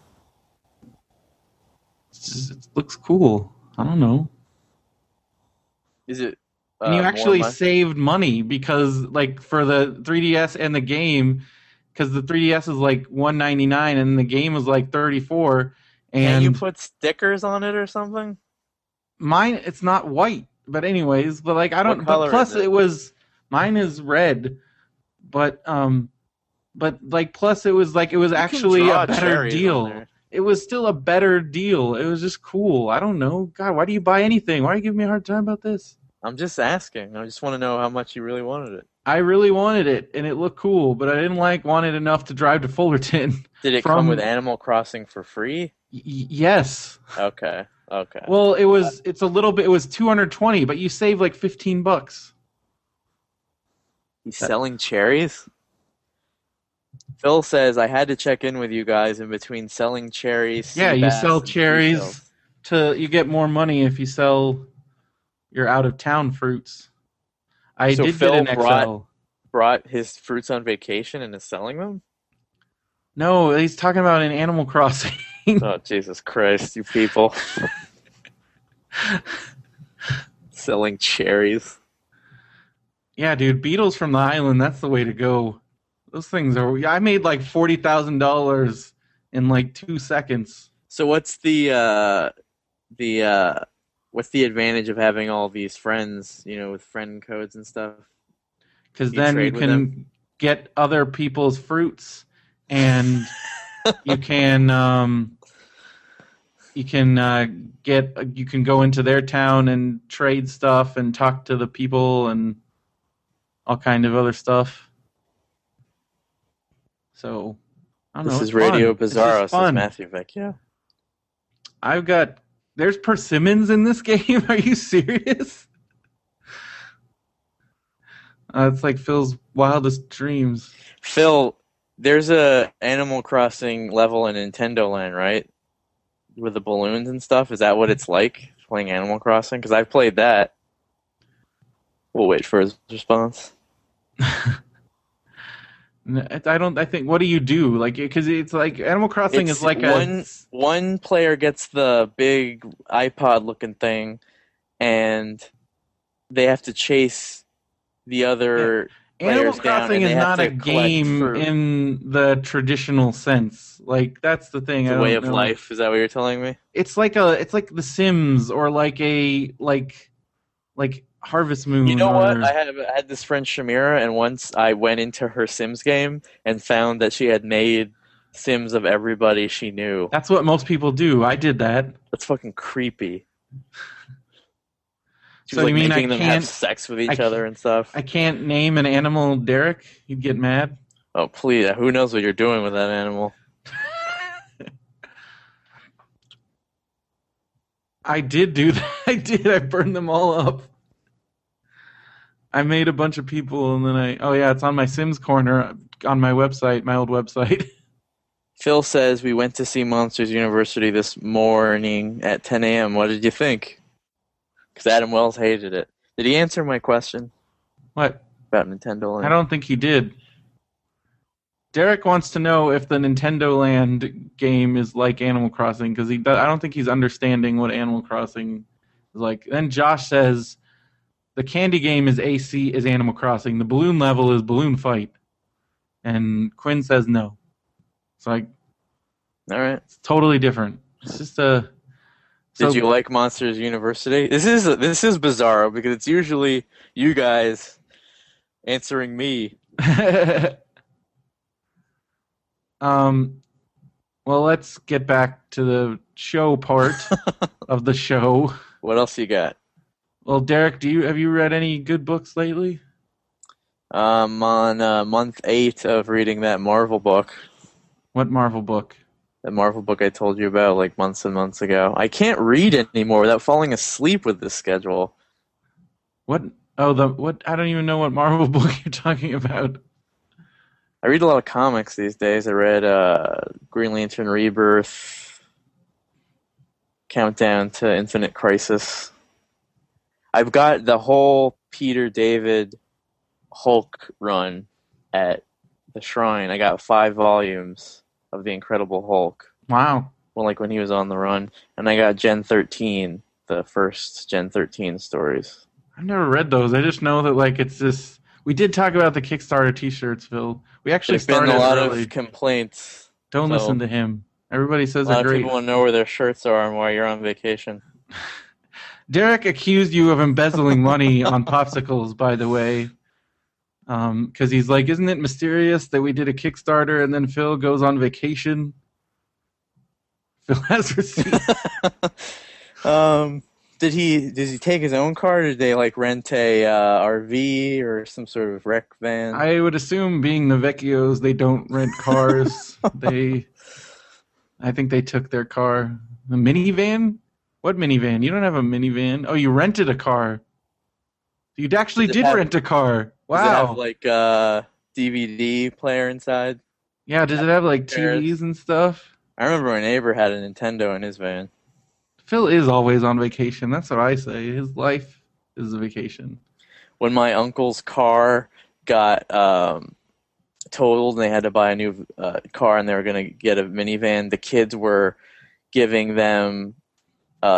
It's just- it looks cool. I don't know. Is it? Uh, And you more actually money? saved money because, like, for the three D S and the game, because the three D S is like one ninety-nine and the game is like thirty-four. Can't And you put stickers on it or something? mine, it's not white, but anyways, but like I don't. What But color plus, is it? it was mine is red, but um, but like plus it was like it was You can actually draw a better cherries on deal. there. It was still a better deal. It was just cool. I don't know. God, why do you buy anything? Why are you giving me a hard time about this? I'm just asking. I just want to know how much you really wanted it. I really wanted it, and it looked cool, but I didn't like want it enough to drive to Fullerton. Did it From- come with Animal Crossing for free? Y- yes. Okay. Okay. Well, it was. It's a little bit. It was two hundred twenty, but you save like fifteen bucks. He's selling cherries? Phil says, I had to check in with you guys in between selling cherries. Yeah, sea you bass, sell and cherries. seashells. To you get more money if you sell your out of town fruits. I So did Phil get an X L. brought- Brought his fruits on vacation and is selling them? No, he's talking about in Animal Crossing. Oh, Jesus Christ, you people. Selling cherries. Yeah, dude, beetles from the island, that's the way to go. Those things are... I made like forty thousand dollars in like two seconds. So what's the, uh, the, uh, what's the advantage of having all these friends, you know, with friend codes and stuff? Because then you can them? get other people's fruits, and you can um, you can uh, get you can go into their town and trade stuff and talk to the people and all kind of other stuff. So I don't this know. Is Radio fun. Bizarro, says Matthew Vecchio. I've got there's persimmons in this game. Are you serious? Uh, it's like Phil's wildest dreams. Phil, there's a Animal Crossing level in Nintendo Land, right? With the balloons and stuff. Is that what it's like playing Animal Crossing? Because I've played that. We'll wait for his response. I don't. I think. What do you do? Like, because it's like Animal Crossing it's is like one a one player gets the big iPod-looking thing, and they have to chase the other yeah. Animal players Crossing down, is not a game fruit. in the traditional sense. Like that's the thing. It's I a way don't of know. life. Is that what you're telling me? It's like a. It's like The Sims or like a like like Harvest Moon. You know or... what? I had I had this friend Shamira, and once I went into her Sims game and found that she had made Sims of everybody she knew. That's what most people do. I did that. That's fucking creepy. She So was you like mean making I them can't, have sex with each I other and stuff. I can't name an animal Derek. You'd get mad. Oh, please. Who knows what you're doing with that animal? I did do that. I did. I burned them all up. I made a bunch of people, and then I... Oh, yeah, it's on my Sims Corner on my website, my old website. Phil says, we went to see Monsters University this morning at ten a.m. What did you think? Because Adam Wells hated it. Did he answer my question? What? About Nintendo Land? I don't think he did. Derek wants to know if the Nintendo Land game is like Animal Crossing, because he does, I don't think he's understanding what Animal Crossing is like. Then Josh says the candy game is A C is Animal Crossing. The balloon level is Balloon Fight. And Quinn says no. It's like, all right, it's totally different. It's just a. So, Did you like Monsters University? This is this is bizarro because it's usually you guys answering me. um, well, let's get back to the show part of the show. What else you got? Well, Derek, do you have you read any good books lately? I'm on uh, month eight of reading that Marvel book. What Marvel book? That Marvel book I told you about like months and months ago. I can't read anymore without falling asleep with this schedule. What? Oh, the what? I don't even know what Marvel book you're talking about. I read a lot of comics these days. I read uh, Green Lantern Rebirth, Countdown to Infinite Crisis. I've got the whole Peter David Hulk run at the Shrine. I got five volumes of the Incredible Hulk. Wow. Well, like when he was on the run. And I got Gen thirteen, the first Gen thirteen stories. I've never read those. I just know that like it's this. We did talk about the Kickstarter T-shirts, Phil. We actually There's been started a lot early. of complaints. Don't so listen to him. Everybody says a they're lot of great. people want to know where their shirts are and why you're on vacation. Derek accused you of embezzling money on popsicles, by the way. Because um, he's like, isn't it mysterious that we did a Kickstarter and then Phil goes on vacation? Phil has receipts. um, did he did he take his own car, or did they like rent a uh, R V or some sort of rec van? I would assume, being the Vecchios, they don't rent cars. they, I think they took their car. A minivan? What minivan? You don't have a minivan. Oh, you rented a car. You actually did have, rent a car. Wow. Does it have like a uh, D V D player inside? Yeah, does it have like T Vs and stuff? I remember my neighbor had a Nintendo in his van. Phil is always on vacation. That's what I say. His life is a vacation. When my uncle's car got um, totaled and they had to buy a new uh, car and they were going to get a minivan, the kids were giving them uh,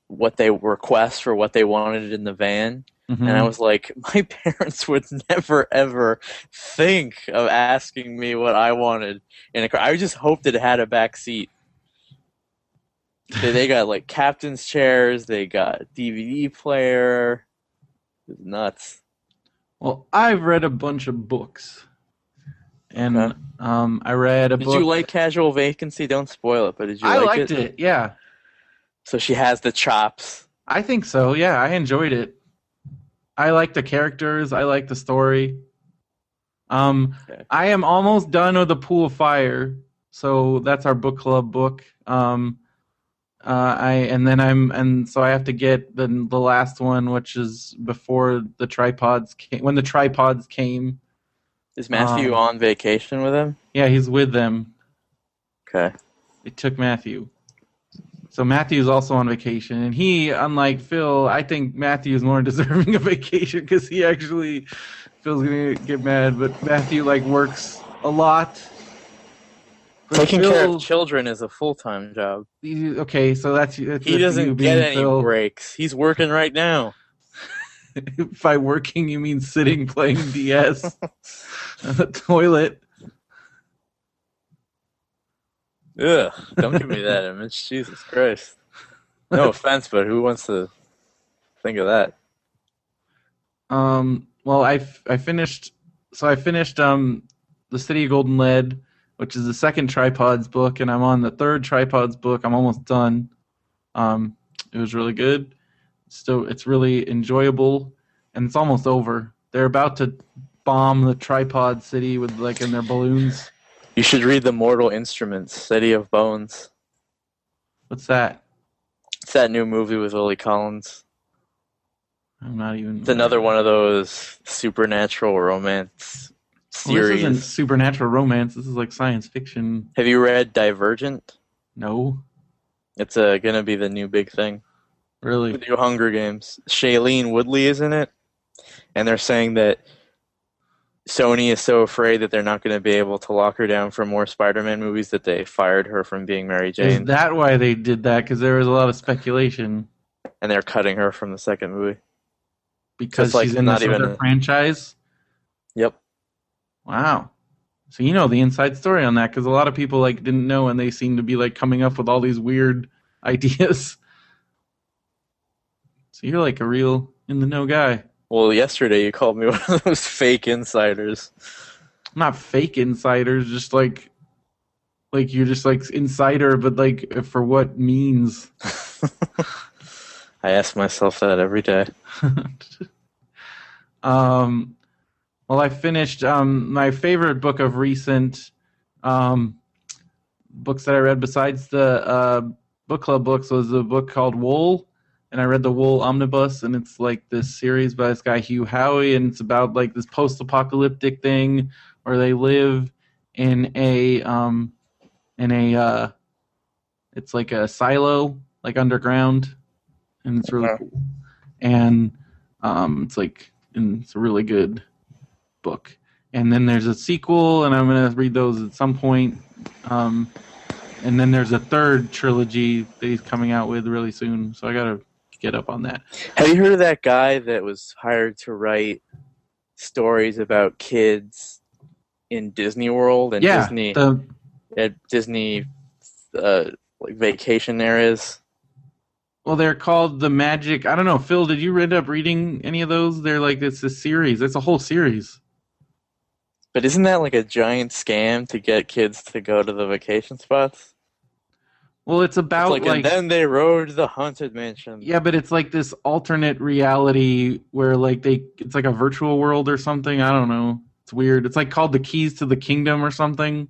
what they request for what they wanted in the van. Mhm. And I was like, my parents would never, ever think of asking me what I wanted in a car. I just hoped it had a back seat. They, they got like captain's chairs. They got D V D player. It was nuts. Well, I've read a bunch of books. And Okay. um, I read a Did book. you like Casual Vacancy? Don't spoil it, but did you I like liked it? yeah. So she has the chops. I think so, yeah. I enjoyed it. I like the characters. I like the story. Um, Okay. I am almost done with The Pool of Fire. So that's our book club book. Um, uh, I and then I'm and so I have to get the the last one, which is before the tripods came. When the tripods came, Is Matthew Um, on vacation with him? yeah, he's with them. Okay. They took Matthew. So Matthew's also on vacation, and he, unlike Phil, I think Matthew is more deserving of vacation because he actually Phil's gonna get mad, but Matthew like works a lot. But Taking Phil, care of children is a full-time job. he- Okay, so that's, that's He you doesn't being get any Phil. breaks. He's working right now. By working, you mean sitting playing D S on the toilet. Ugh, don't give me that image. Jesus Christ. No offense, but who wants to think of that? Um. Well, I f- I finished. So I finished um, the City of Golden Lead, which is the second Tripods book, and I'm on the third Tripods book. I'm almost done. Um, it was really good. Still, it's really enjoyable, and it's almost over. They're about to bomb the Tripod City with like in their balloons. You should read The Mortal Instruments, City of Bones. What's that? It's that new movie with Lily Collins. I'm not even. It's another one of those supernatural romance Well, this series. isn't supernatural romance. This is like science fiction. Have you read Divergent? No, It's uh, gonna be the new big thing. really. The new Hunger Games. Shailene Woodley is in it, and they're saying that Sony is so afraid that they're not going to be able to lock her down for more Spider-Man movies that they fired her from being Mary Is Jane, that why they did that? Because there was a lot of speculation and they're cutting her from the second movie. because It's like she's in not this even other a- franchise. Yep. Wow. So you know the inside story on that because a lot of people like didn't know and they seem to be like coming up with all these weird ideas. So you're like a real in the know guy. Well, yesterday you called me one of those fake insiders. Not fake insiders, just like like you're just like insider, but like for what means? I ask myself that every day. um, well, I finished um, my favorite book of recent um, books that I read besides the uh, book club books was a book called Wool, and I read the Wool Omnibus, and it's like this series by this guy Hugh Howey, and it's about like this post-apocalyptic thing where they live in a um, in a uh, it's like a silo, like underground, and it's really Okay. cool. And um, it's like, and it's a really good book. And then there's a sequel, and I'm gonna read those at some point. Um, and then there's a third trilogy that he's coming out with really soon, so I gotta get up on that. Have you heard of that guy that was hired to write stories about kids in Disney World and yeah, Disney the at Disney uh, like vacation areas? well, they're called the Magic. I don't know, Phil. Did you end up reading any of those? They're like it's a series. It's a whole series. But isn't that like a giant scam to get kids to go to the vacation spots? Well, it's about It's like, like and then they rode the haunted mansion. yeah, but it's like this alternate reality where like they it's like a virtual world or something. I don't know. It's weird. It's like called The Keys to the Kingdom or something.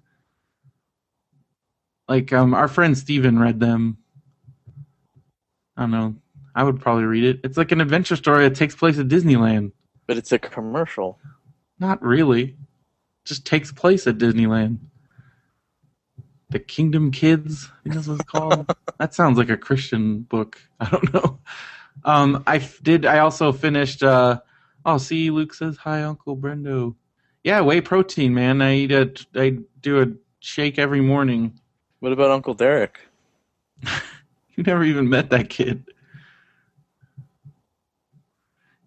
Like um our friend Steven read them. I don't know. I would probably read it. It's like an adventure story that takes place at Disneyland. But it's a commercial. Not really. It just takes place at Disneyland. The Kingdom Kids, I think that's what it's called. That sounds like a Christian book. I don't know. Um, I f- did. I also finished. Uh, oh, see, Luke says hi, Uncle Brendo. Yeah, whey protein, man. I eat a. I do a shake every morning. What about Uncle Derek? You never even met that kid.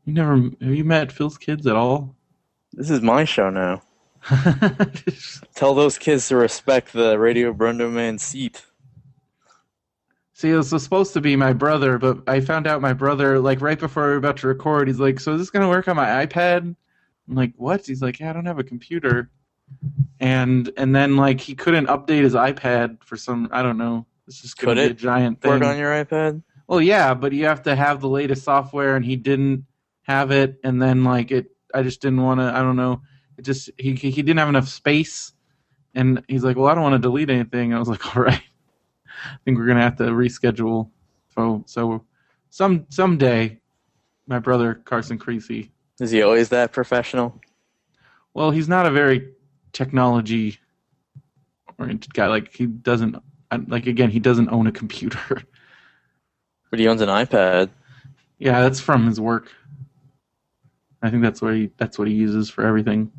You never have you met Phil's kids at all? This is my show now. Tell those kids to respect the Radio Brendo Man seat. See, it was supposed to be my brother, but I found out my brother, like, right before we were about to record, he's like, so is this going to work on my iPad? I'm like, what? He's like, yeah, I don't have a computer. And and then, like, he couldn't update his iPad for some, I don't know. It's just going to be a giant thing. Work on your iPad? Well, yeah, but you have to have the latest software, and he didn't have it, and then, like, it, I just didn't want to, I don't know. It just, he, he didn't have enough space, and he's like, well, I don't want to delete anything. I was like, all right. I think we're gonna have to reschedule. So, so some someday, my brother Carson Creasy. Is he always that professional? Well, he's not a very technology oriented guy. Like he doesn't. Like again, he doesn't own a computer. But he owns an iPad. Yeah, that's from his work. I think that's what he that's what he uses for everything.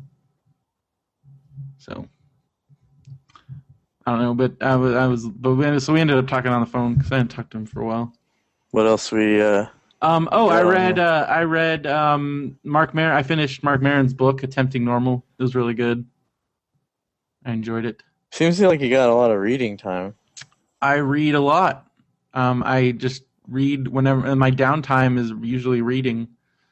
So. I don't know, but I was, I was, but we, so we ended up talking on the phone because I hadn't talked to him for a while. What else we? Uh, um, oh, I read, uh, I read um, Mark Maron. I finished Mark Maron's book, Attempting Normal. It was really good. I enjoyed it. Seems like you got a lot of reading time. I read a lot. Um, I just read whenever, and my downtime is usually reading.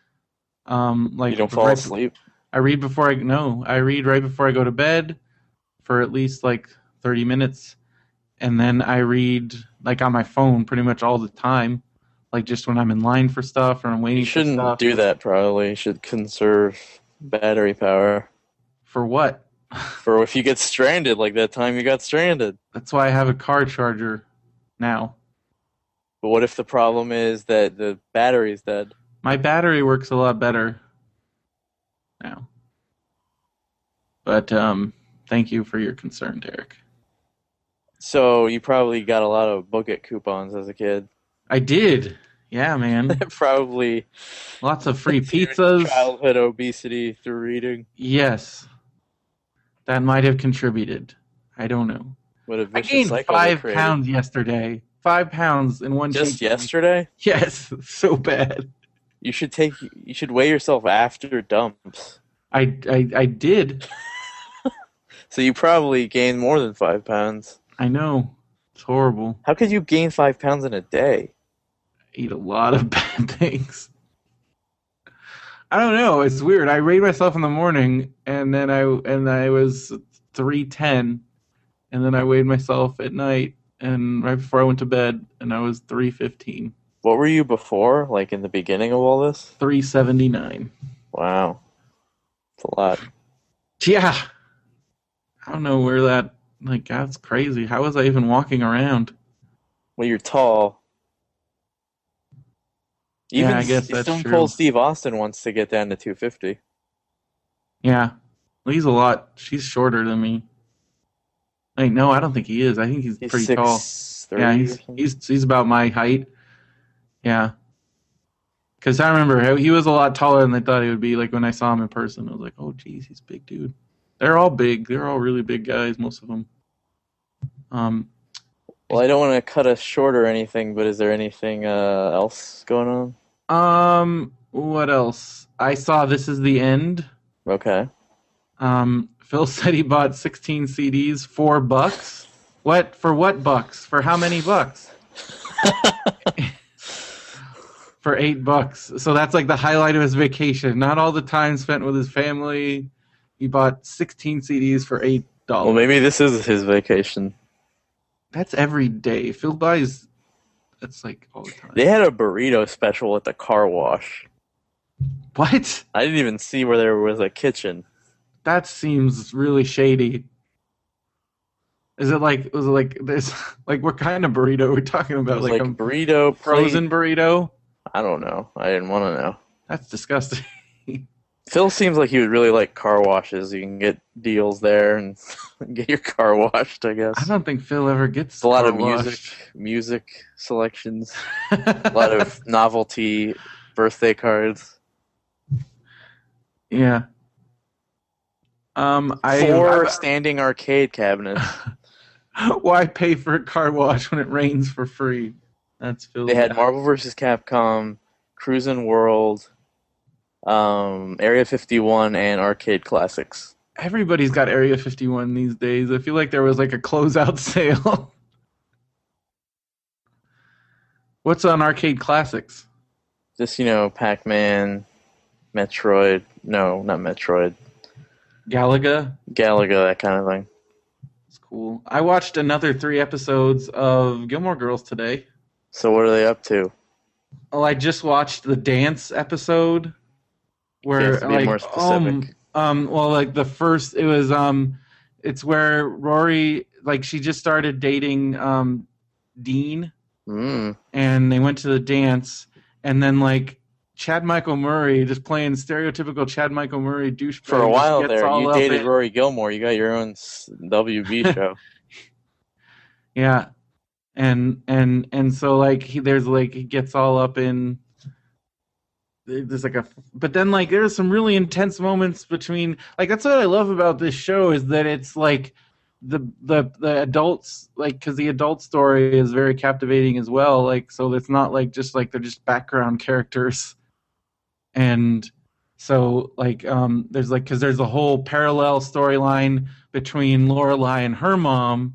Um, like you don't fall right, asleep. I read before I no. I read right before I go to bed, for at least like thirty minutes, and then I read like on my phone pretty much all the time, like just when I'm in line for stuff or I'm waiting. You shouldn't for stuff. do that. Probably you should conserve battery power. For what? For if you get stranded, like that time you got stranded. That's why I have a car charger now. But what if the problem is that the battery's dead? My battery works a lot better now. But um, thank you for your concern, Derek. So you probably got a lot of Book It coupons as a kid. I did. Yeah, man. Probably. Lots of free pizzas. Childhood obesity through reading. Yes. That might have contributed. I don't know. What a I vicious gained cycle five they pounds yesterday. Five pounds in one Just cheek. yesterday? Yes. So bad. You should take. You should weigh yourself after dumps. I, I, I did. So you probably gained more than five pounds. I know. It's horrible. How could you gain five pounds in a day? I eat a lot of bad things. I don't know. It's weird. I weighed myself in the morning, and then I and I was three ten, and then I weighed myself at night, and right before I went to bed, and I was three fifteen. What were you before? Like in the beginning of all this? Three seventy nine. Wow, it's a lot. Yeah. I don't know where that. Like that's crazy. How was I even walking around? Well, you're tall. Even yeah, I guess that's Stone true. Cold Steve Austin wants to get down to two fifty. Yeah. Well, he's a lot. She's shorter than me. Like, no, I don't think he is. I think he's, He's pretty six, tall. Yeah, he's, he's he's about my height. Yeah. Because I remember how he was a lot taller than I thought he would be. Like when I saw him in person, I was like, "Oh, geez, he's a big dude." They're all big. They're all really big guys, most of them. Um. Well, I don't want to cut us short or anything, but is there anything uh, else going on? Um. What else? I saw This Is the End. Okay. Um. Phil said he bought sixteen C Ds, four bucks. What for? What bucks? For how many bucks? For eight bucks. So that's like the highlight of his vacation. Not all the time spent with his family. He bought sixteen C Ds for eight dollars. Well, maybe this is his vacation. That's every day. Phil buys. That's like all the time. They had a burrito special at the car wash. What? I didn't even see where there was a kitchen. That seems really shady. Is it like? Was it like this? Like what kind of burrito are we talking about? It was like, like a burrito, frozen plate. burrito? I don't know. I didn't want to know. That's disgusting. Phil seems like he would really like car washes. You can get deals there and get your car washed, I guess. I don't think Phil ever gets It's a lot of car music, washed. music selections, a lot of novelty birthday cards. Yeah. Um, I Four I- standing arcade cabinets. Why pay for a car wash when it rains for free? That's Phil. They had Marvel versus. Capcom, Cruisin' World, Um, Area fifty-one and Arcade Classics. Everybody's got Area fifty-one these days. I feel like there was like a closeout sale. What's on Arcade Classics? Just, you know, Pac-Man, Metroid. No, not Metroid. Galaga? Galaga, that kind of thing. It's cool. I watched another three episodes of Gilmore Girls today. So what are they up to? Oh, I just watched the dance episode where You have to be like more specific. um, um well like the first it was um it's where Rory like she just started dating um Dean Mm. and they went to the dance and then like Chad Michael Murray just playing stereotypical Chad Michael Murray douchebag. For a while gets there, all you up dated in- Rory Gilmore. You got your own s- W B show. Yeah. And and and so like he there's like he gets all up in there's like a but then like there's some really intense moments between like that's what I love about this show is that it's like the the the adults like because the adult story is very captivating as well like so it's not like just like they're just background characters and so like um there's like because there's a whole parallel storyline between Lorelai and her mom.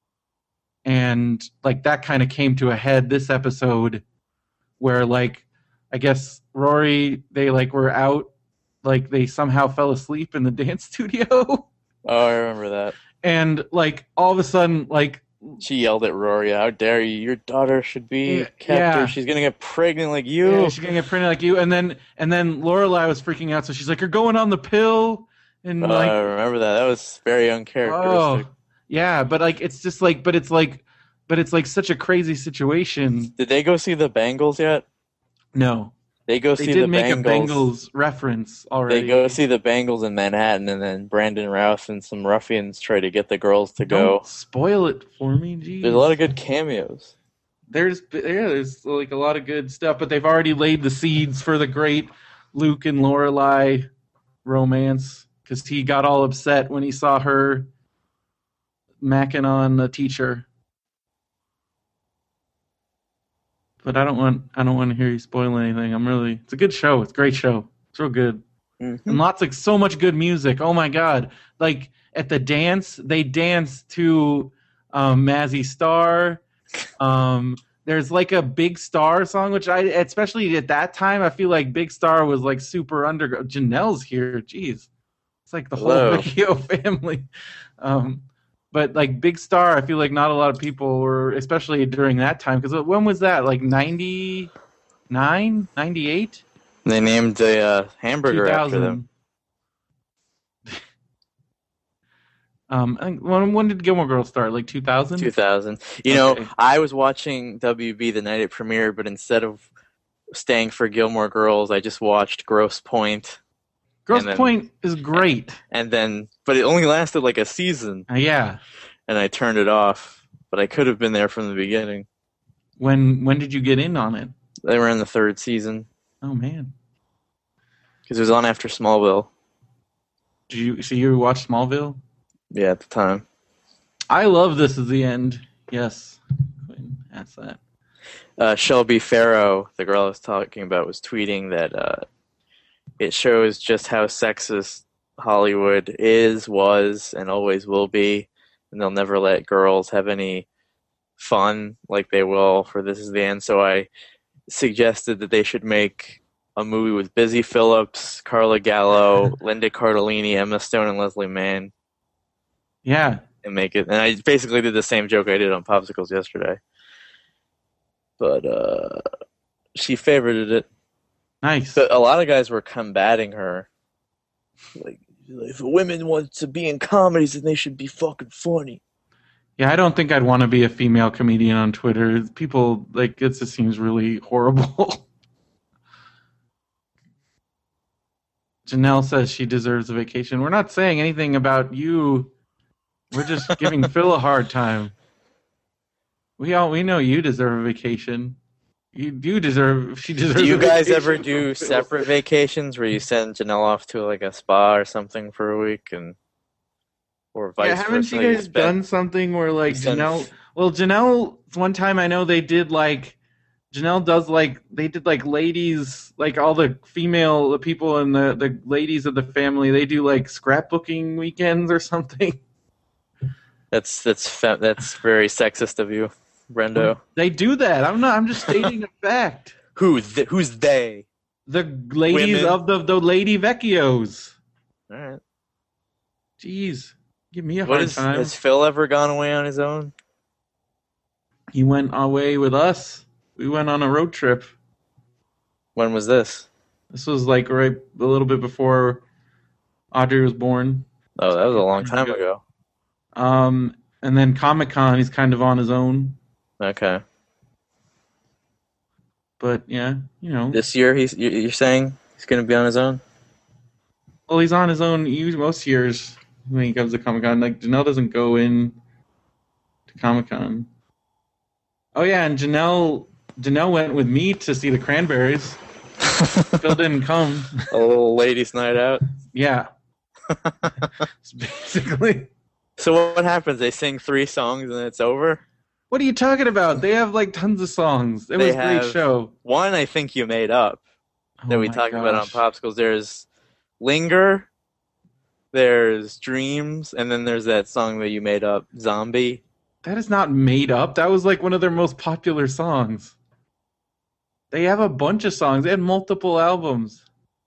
And like that kind of came to a head this episode where like I guess Rory they like were out like they somehow fell asleep in the dance studio Oh, I remember that. and like all of a sudden like She yelled at Rory, "How dare you? Your daughter should be Yeah, kept, yeah. or she's gonna get pregnant like you." yeah, she's gonna get printed like you and then and then Lorelai was freaking out so she's like you're going on the pill and Oh, like I remember that. That was very uncharacteristic. oh yeah but like it's just like but it's like but it's like such a crazy situation. Did they go see the Bengals yet? No. They go They see did the make Bengals. a Bengals reference already. They go see the Bengals in Manhattan, and then Brandon Routh and some ruffians try to get the girls to Don't go. spoil it for me, geez. There's a lot of good cameos. There's yeah, there's like a lot of good stuff, but they've already laid the seeds for the great Luke and Lorelai romance because he got all upset when he saw her macking on the teacher. But I don't want I don't want to hear you spoil anything. I'm really it's a good show. It's a great show. It's real good. Mm-hmm. And lots of so much good music. Oh my god! Like at the dance, they dance to um, Mazzy Star. Um, there's like a Big Star song, which I especially at that time I feel like Big Star was like super under. Janelle's here. Jeez, it's like the Hello. whole Vecchio family. Um, but like Big Star, I feel like not a lot of people were, especially during that time. Because when was that? Like ninety-nine, ninety-eight? They named a uh, hamburger after them. um, I think, when, when did Gilmore Girls start? Like two thousand? two thousand. You Okay. know, I was watching W B the night it premiered, but instead of staying for Gilmore Girls, I just watched Grosse Pointe. Grosse and then- Pointe is great. And then, but it only lasted like a season, Uh, yeah. and I turned it off. But I could have been there from the beginning. When when did you get in on it? They were in the third season Oh man. because it was on after Smallville. Did you so you watched Smallville? Yeah, at the time. I love This Is the End. Yes. That's that. Uh, Shelby Farrow, the girl I was talking about, was tweeting that uh, it shows just how sexist Hollywood is, was, and always will be, and they'll never let girls have any fun like they will for This Is the End. So I suggested that they should make a movie with Busy Phillips, Carla Gallo, Linda Cardellini, Emma Stone, and Leslie Mann, Yeah. and make it. And I basically did the same joke I did on Popsicles yesterday. But uh, she favorited it. Nice. So a lot of guys were combating her. Like, if women want to be in comedies, then they should be fucking funny. Yeah, I don't think I'd want to be a female comedian on Twitter. People like it just seems really horrible. Janelle says she deserves a vacation. We're not saying anything about you. We're just giving Phil a hard time. We all we know you deserve a vacation. You do deserve. She deserves. Do you a guys vacation ever from do Phil. separate vacations where you send Janelle off to like a spa or something for a week, and or vice Yeah, haven't versa? you guys spend- done something where like you send- Janelle? Well, Janelle. One time I know they did like Janelle does like they did like ladies, like all the female the people and the the ladies of the family. They do like scrapbooking weekends or something. That's that's fe- that's very sexist of you, Brendo. They do that. I'm not. I'm just stating a fact. Who? Th- who's they? The ladies Women. of the the Lady Vecchios. All right. Jeez, give me a What hard is, time. has Phil ever gone away on his own? He went away with us. We went on a road trip. When was this? This was like right a little bit before Audrey was born. Oh, that was a long time ago. Um, and then Comic Con, he's kind of on his own. Okay. But yeah, you know. This year, he's you- you're saying he's going to be on his own? Well, he's on his own us- most years when he comes to Comic Con. Like Janelle doesn't go in to Comic Con. Oh yeah, and Janelle Janelle went with me to see the Cranberries. Phil didn't come. A little ladies' night out. Yeah. It's basically. So what happens? They sing three songs and it's over? What are you talking about? They have like tons of songs. It They was a great have- show. One I think you made up that Oh we my talked about on gosh. Popsicles. There's Linger, there's Dreams, and then there's that song that you made up, Zombie. That is not made up. That was like one of their most popular songs. They have a bunch of songs. They had multiple albums.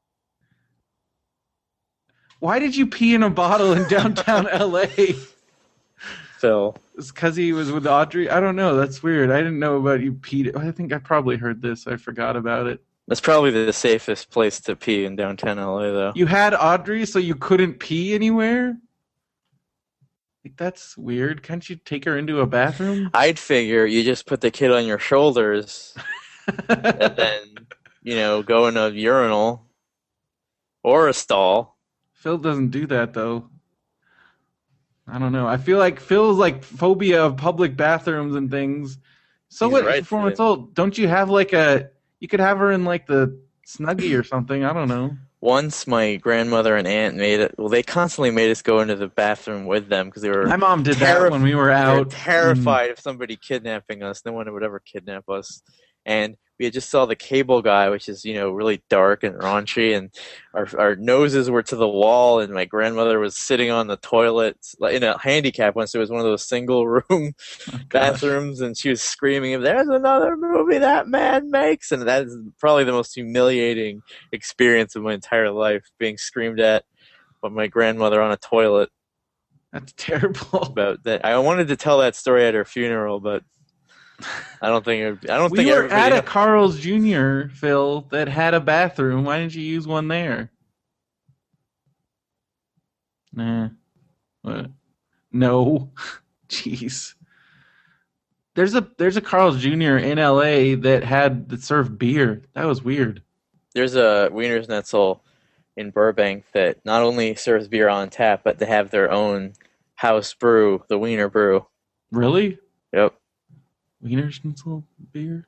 Why did you pee in a bottle in downtown L A? Phil. It's because he was with Audrey? I don't know. That's weird. I didn't know about you peed. I think I probably heard this. I forgot about it. That's probably the safest place to pee in downtown L A, though. You had Audrey, so you couldn't pee anywhere? Like, that's weird. Can't you take her into a bathroom? I'd figure you just put the kid on your shoulders and then, you know, go in a urinal or a stall. Phil doesn't do that, though. I don't know. I feel like Phil's like phobia of public bathrooms and things. So He's what? right, Four months Phil. old. Don't you have like a? You could have her in like the Snuggie or something. I don't know. Once my grandmother and aunt made it. Well, they constantly made us go into the bathroom with them because they were My mom did that Terrif- when we were they were out. terrified of somebody kidnapping us. No one would ever kidnap us. And we had just saw The Cable Guy, which is, you know, really dark and raunchy, and our our noses were to the wall, and my grandmother was sitting on the toilet like in a handicap once. It was one of those single room Oh, gosh. bathrooms, and she was screaming, "If there's another movie that man makes!" And that is probably the most humiliating experience of my entire life, being screamed at by my grandmother on a toilet That's terrible. about that. I wanted to tell that story at her funeral, but I don't think it, I don't We think were everybody. at a Carl's Junior, Phil, that had a bathroom. Why didn't you use one there? Nah. What? No. Jeez. There's a there's a Carl's Junior in L A that had that served beer. That was weird. There's a Wiener Schnitzel in Burbank that not only serves beer on tap, but they have their own house brew, the Wiener Brew. Really? Yep. Wiener Schnitzel beer?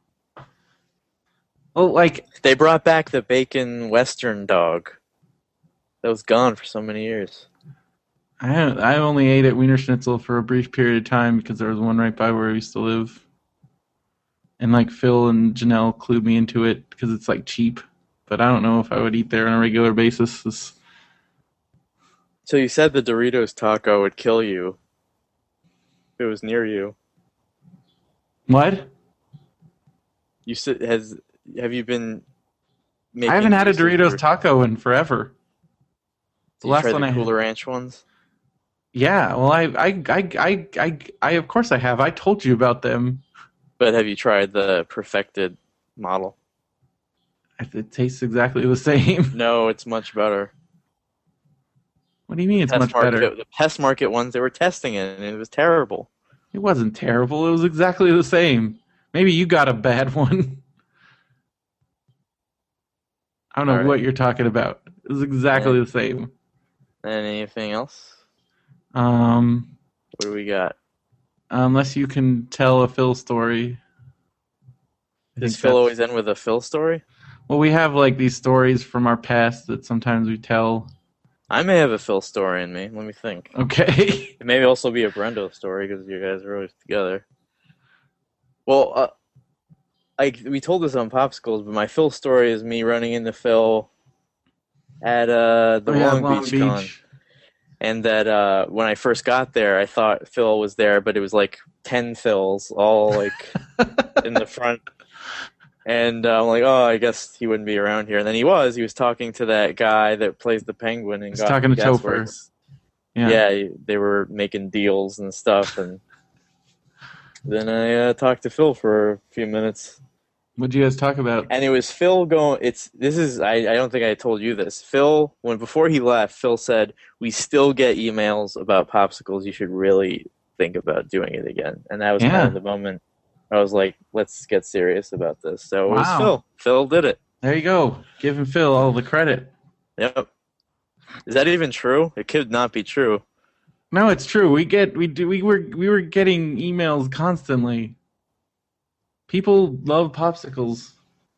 Oh, like They brought back the bacon Western dog. That was gone for so many years. I I only ate at Wiener Schnitzel for a brief period of time because there was one right by where I used to live. And like Phil and Janelle clued me into it because it's like cheap. But I don't know if I would eat there on a regular basis. It's, So you said the Doritos taco would kill you if it was near you. what? You said has have you been? Making I haven't had a use of Doritos Dor- taco in forever. The Did you last try one the I had- Cooler Ranch ones? Yeah, well, I, I, I, I, I, I, of course I have. I told you about them. But have you tried the perfected model? It tastes exactly the same. No, it's much better. What do you mean it's Pest much market, better? The Pest Market ones, they were testing it, and it was terrible. It wasn't terrible. It was exactly the same. Maybe you got a bad one. I don't know All right. what you're talking about. It was exactly Yeah. the same. And anything else? Um, What do we got? unless you can tell a Phil story. I Does think Phil that's- always end with a Phil story? Well, we have like these stories from our past that sometimes we tell. I may have a Phil story in me. Let me think. Okay. It may also be a Brendo story because you guys are always together. Well, uh, like we told this on Popsicles, but my Phil story is me running into Phil at uh, the Oh, yeah, Long, Long Beach, Beach. Con. And that uh, when I first got there, I thought Phil was there, but it was like ten Phils all like in the front. And uh, I'm like, oh, I guess he wouldn't be around here. And then he was. He was talking to that guy that plays the Penguin. And He's talking to Topher. Yeah. yeah, they were making deals and stuff. And then I uh, talked to Phil for a few minutes. What did you guys talk about? And it was Phil going. It's this is. I, I don't think I told you this. Phil, when before he left, Phil said we still get emails about Popsicles. You should really think about doing it again. And that was Yeah. kind of the moment I was like, let's get serious about this. So it was Wow. Phil. Phil did it. There you go. Giving Phil all the credit. Yep. Is that even true? It could not be true. No, it's true. We get we do we were we were getting emails constantly. People love Popsicles.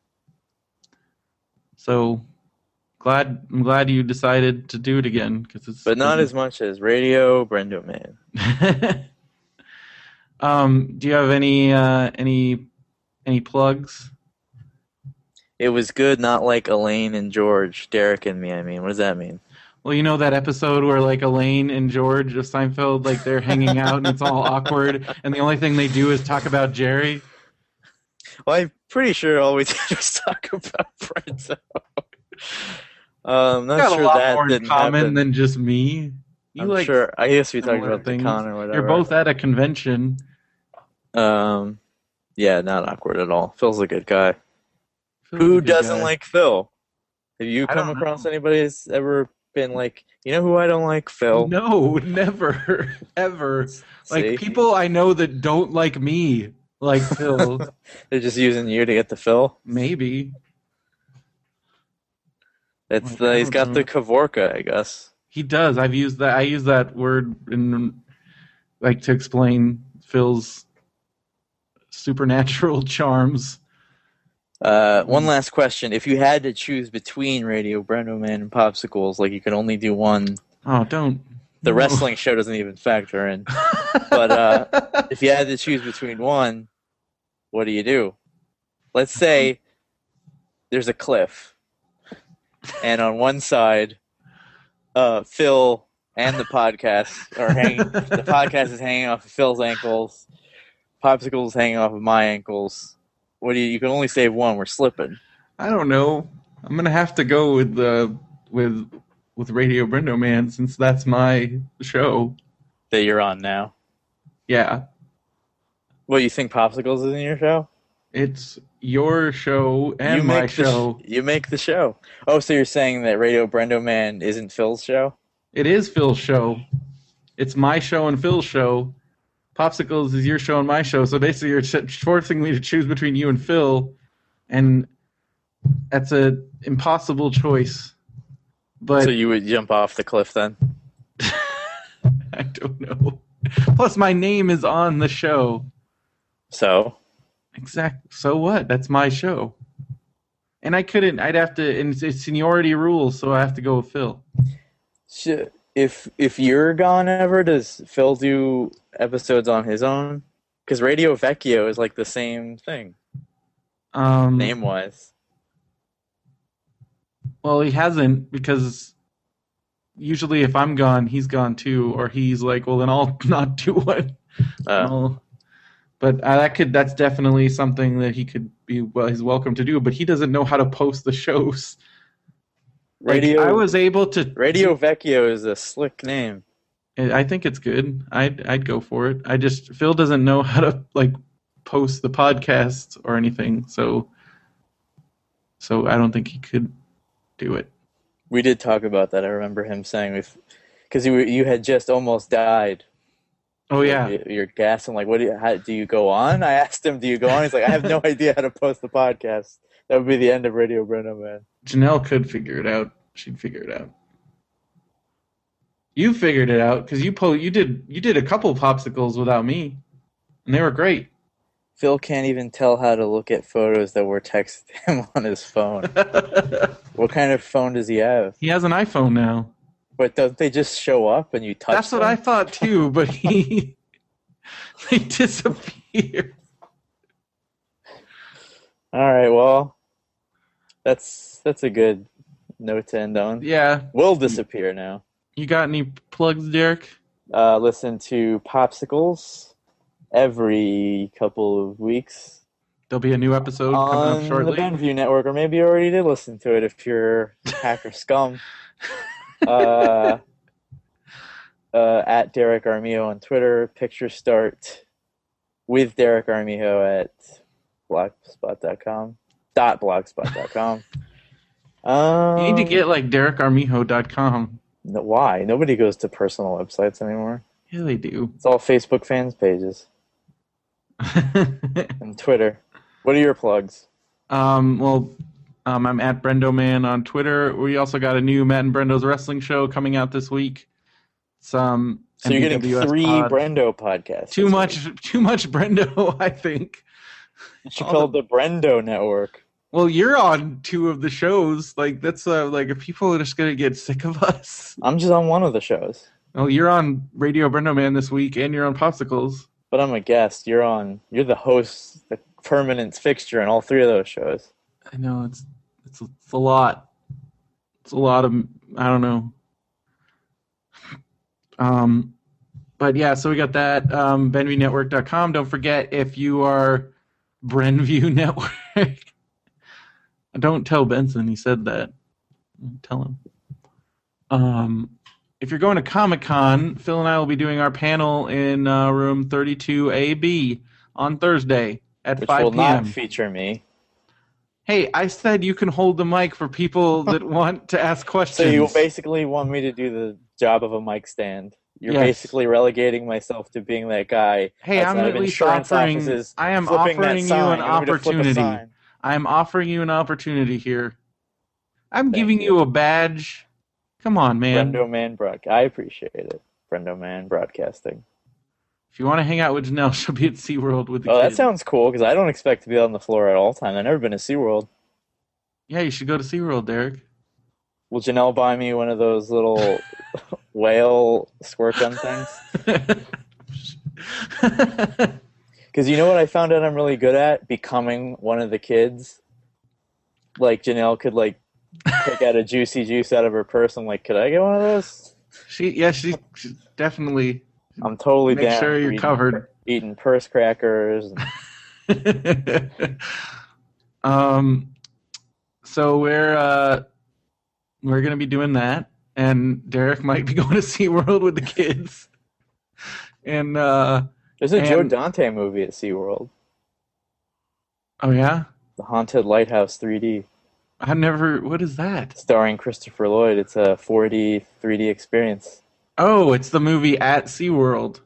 So glad I'm glad you decided to do it again because it's But not as much as Radio Brendo Man. um, do you have any uh, any any plugs? It was good, not like Elaine and George, Derek and me. I mean, what does that mean? Well, you know that episode where like Elaine and George of Seinfeld, like they're hanging out and it's all awkward, and the only thing they do is talk about Jerry. Well, I'm pretty sure all we did was talk about Brendo. um, not Got sure a lot that more in didn't common happen. than just me. You I'm like sure. I guess we talked similar about things. the con or whatever. You're both at a convention. Um, yeah, not awkward at all. Phil's a good guy. Phil's a Who good doesn't guy. like Phil? Have you I come don't across know. anybody that's ever been like, you know who I don't like? Phil. No, never, ever. Like See? people I know that don't like me, like Phil. They're just using you to get the Phil. Maybe It's Like, the I he's don't got know. the Kavorka, I guess. he does. I've used that. I use that word in like to explain Phil's supernatural charms. Uh, one last question: if you had to choose between Radio Brendo Man and Popsicles, like you could only do one, Oh, don't. the no. wrestling show doesn't even factor in. But uh, if you had to choose between one, what do you do? Let's say there's a cliff, and on one side, uh, Phil and the podcast are hanging. The podcast is hanging off of Phil's ankles. Popsicles hanging off of my ankles. What do you? You can only save one. We're slipping. I don't know. I'm gonna have to go with the with with Radio Brendo Man since that's my show. That you're on now. Yeah, What, you think Popsicles is in your show? it's your show and you my make the show. Sh- you make the show. Oh, so you're saying that Radio Brendo Man isn't Phil's show? It is Phil's show. It's my show and Phil's show. Popsicles is your show and my show. So basically, you're ch- forcing me to choose between you and Phil, and that's a impossible choice. But So you would jump off the cliff then? I don't know. Plus, my name is on the show. So? Exact. So what? That's my show. And I couldn't. I'd have to. And it's seniority rules, so I have to go with Phil. Sh- If if you're gone ever, does Phil do episodes on his own? Because Radio Vecchio is like the same thing, Um, name wise. Well, he hasn't because usually if I'm gone, he's gone too, or he's like, well, then I'll not do one. Uh, I'll- But uh, that could. That's definitely something that he could be. Well, he's welcome to do. But he doesn't know how to post the shows. Like, Radio I was able to. Radio Vecchio is a slick name. I think it's good. I'd I'd go for it. I just Phil doesn't know how to like post the podcast or anything, so so I don't think he could do it. We did talk about that. I remember him saying, if because you were- you had just almost died. Oh yeah, You- You're gassing like, what do you, how, do you go on? I asked him, do you go on? He's like, I have no idea how to post the podcast. That would be the end of Radio Brendo Man. Janelle could figure it out. She'd figure it out. You figured it out because you po- you did you did a couple popsicles without me, and they were great. Phil can't even tell how to look at photos that were texted him on his phone. What kind of phone does he have? He has an iPhone now. But don't they just show up and you touch That's what them? I thought too, but he they disappeared. All right, well, that's that's a good note to end on. Yeah. We'll disappear now. You got any plugs, Derek? Uh, listen to Popsicles every couple of weeks. There'll be a new episode coming up On shortly. the Benview Network, or maybe you already did listen to it if you're hacker scum. uh, uh, at Derek Armijo on Twitter. Picture start with Derek Armijo at blogspot dot com. Dot blogspot dot com. um, You need to get like derek armijo dot com. no, why? Nobody goes to personal websites anymore. Yeah, they do. It's all Facebook fans pages and Twitter. What are your plugs? um, well, um, I'm at Brendoman on Twitter. We also got a new Matt and Brendo's wrestling show coming out this week. Some So you're getting M B W S three pod. Brendo podcasts. Too this much, week. too much Brendo, I think. It should call it the Brendo Network. Well, you're on two of the shows. Like that's uh, like if people are just gonna get sick of us. I'm just on one of the shows. Well, you're on Radio Brendo Man this week, and you're on Popsicles. But I'm a guest. You're on. You're the host, the permanent fixture in all three of those shows. I know it's it's it's a lot. It's a lot of I don't know. Um, but yeah, so we got that. Um, Benview Network dot com. Don't forget if you are Brenview Network. Don't tell Benson he said that. Tell him. Um, if you're going to Comic-Con, Phil and I will be doing our panel in uh, room thirty-two A B on Thursday at Which five will p.m. not feature me. Hey, I said you can hold the mic for people that want to ask questions. So you basically want me to do the job of a mic stand. You're Yes. basically relegating myself to being that guy. Hey, I'm outside at of least insurance offering. offices, I am flipping that offering you sign. an You want me to flip a opportunity. sign? I am offering you an opportunity here. I'm Thank giving you. you. a badge. Come on, man. Brendo Man broadcast. I appreciate it. Brendo Man broadcasting. If you want to hang out with Janelle, she'll be at SeaWorld with the Oh, that kids. sounds cool because I don't expect to be on the floor at all times. I've never been to SeaWorld. Yeah, you should go to SeaWorld, Derek. Will Janelle buy me one of those little whale squirt gun things? Because you know what I found out I'm really good at? Becoming one of the kids. Like, Janelle could, like, take out a juicy juice out of her purse. I'm like, could I get one of those? she, yeah, she, she definitely I'm totally make down. sure for you're eating, covered. Eating purse crackers. And um, so we're uh, we're gonna be doing that, and Derek might be going to SeaWorld with the kids. And uh, there's a Joe And- Dante movie at SeaWorld. oh yeah, The Haunted Lighthouse three D. I never. What is that? Starring Christopher Lloyd. It's a four D, three D experience. Oh, it's the movie at SeaWorld.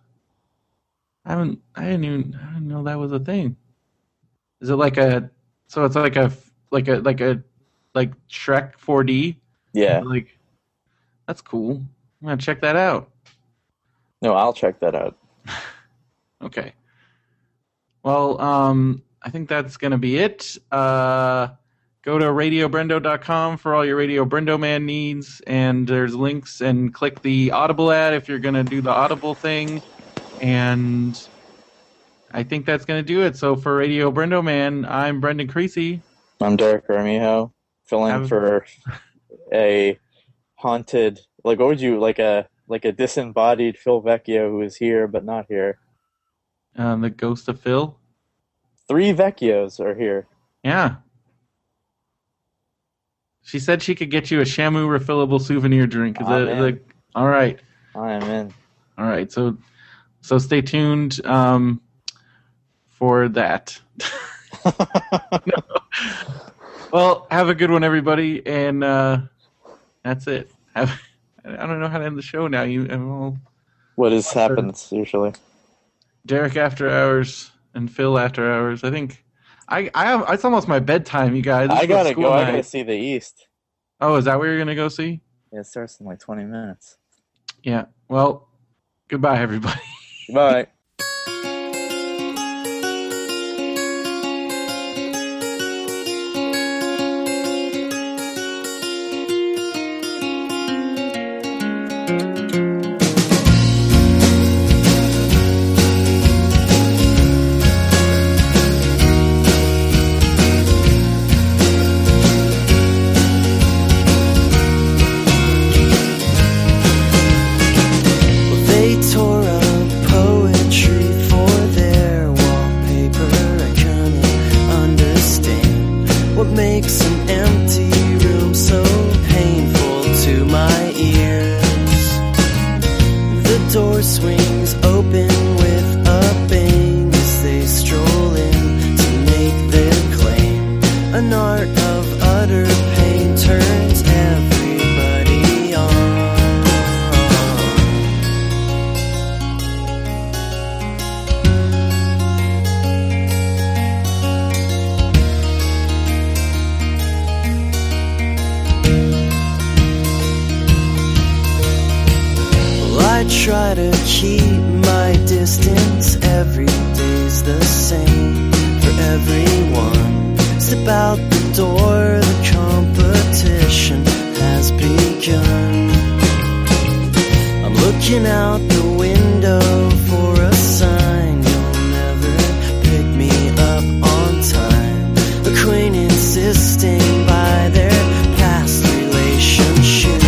I haven't. I didn't even. I didn't know that was a thing. Is it like a? So it's like a like a like a like Shrek four D. Yeah. Like, that's cool. I'm gonna check that out. No, I'll check that out. Okay. Well, um, I think that's gonna be it. Uh, go to radio brendo dot com for all your Radio Brendo Man needs, and there's links, and click the Audible ad if you're gonna do the Audible thing. And I think that's gonna do it. So for Radio Brendo Man, I'm Brendan Creasy. I'm Derek Armijo, filling Have- for a haunted, like what would you, like a like a disembodied Phil Vecchio who is here but not here. Uh, the Ghost of Phil. Three Vecchios are here. Yeah. She said she could get you a Shamu refillable souvenir drink. Is Aw, that, is man. that all right? I am in. All right. So, so stay tuned um, for that. Well, have a good one, everybody, and uh, that's it. Have, I don't know how to end the show now. You, well, What has happens usually? Derek after hours and Phil after hours. I think I, I have. It's almost my bedtime, you guys. This I is gotta school go. I night. gotta see the East. Oh, is that where you're gonna go see? Yeah, it starts in like twenty minutes. Yeah. Well, goodbye, everybody. Bye. try to keep my distance. Every day's the same for everyone. Step out the door, the competition has begun. I'm looking out the window for a sign. You'll never pick me up on time. Acquaintance insisting by their past relationships.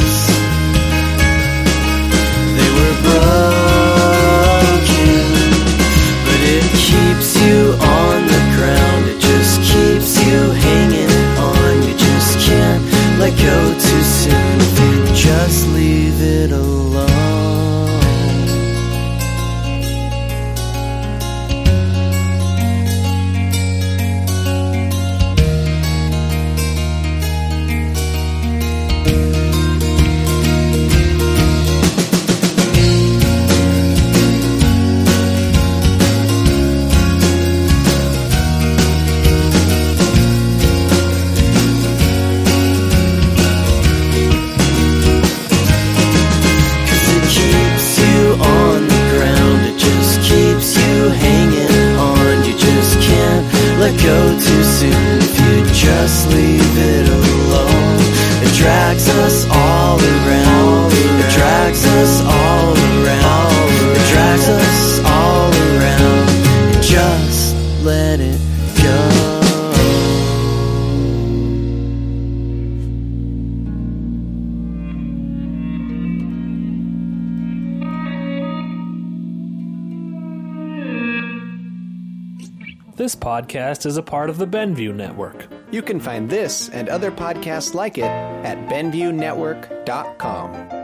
They were broken, but it keeps you on the ground. It just keeps you hanging on. You just can't let go too soon if you just leave it alone. Let go too soon if you just leave it alone. It drags us all around. It drags us all around. It drags us all around. And just let it go. This podcast is a part of the Benview Network. You can find this and other podcasts like it at benview network dot com.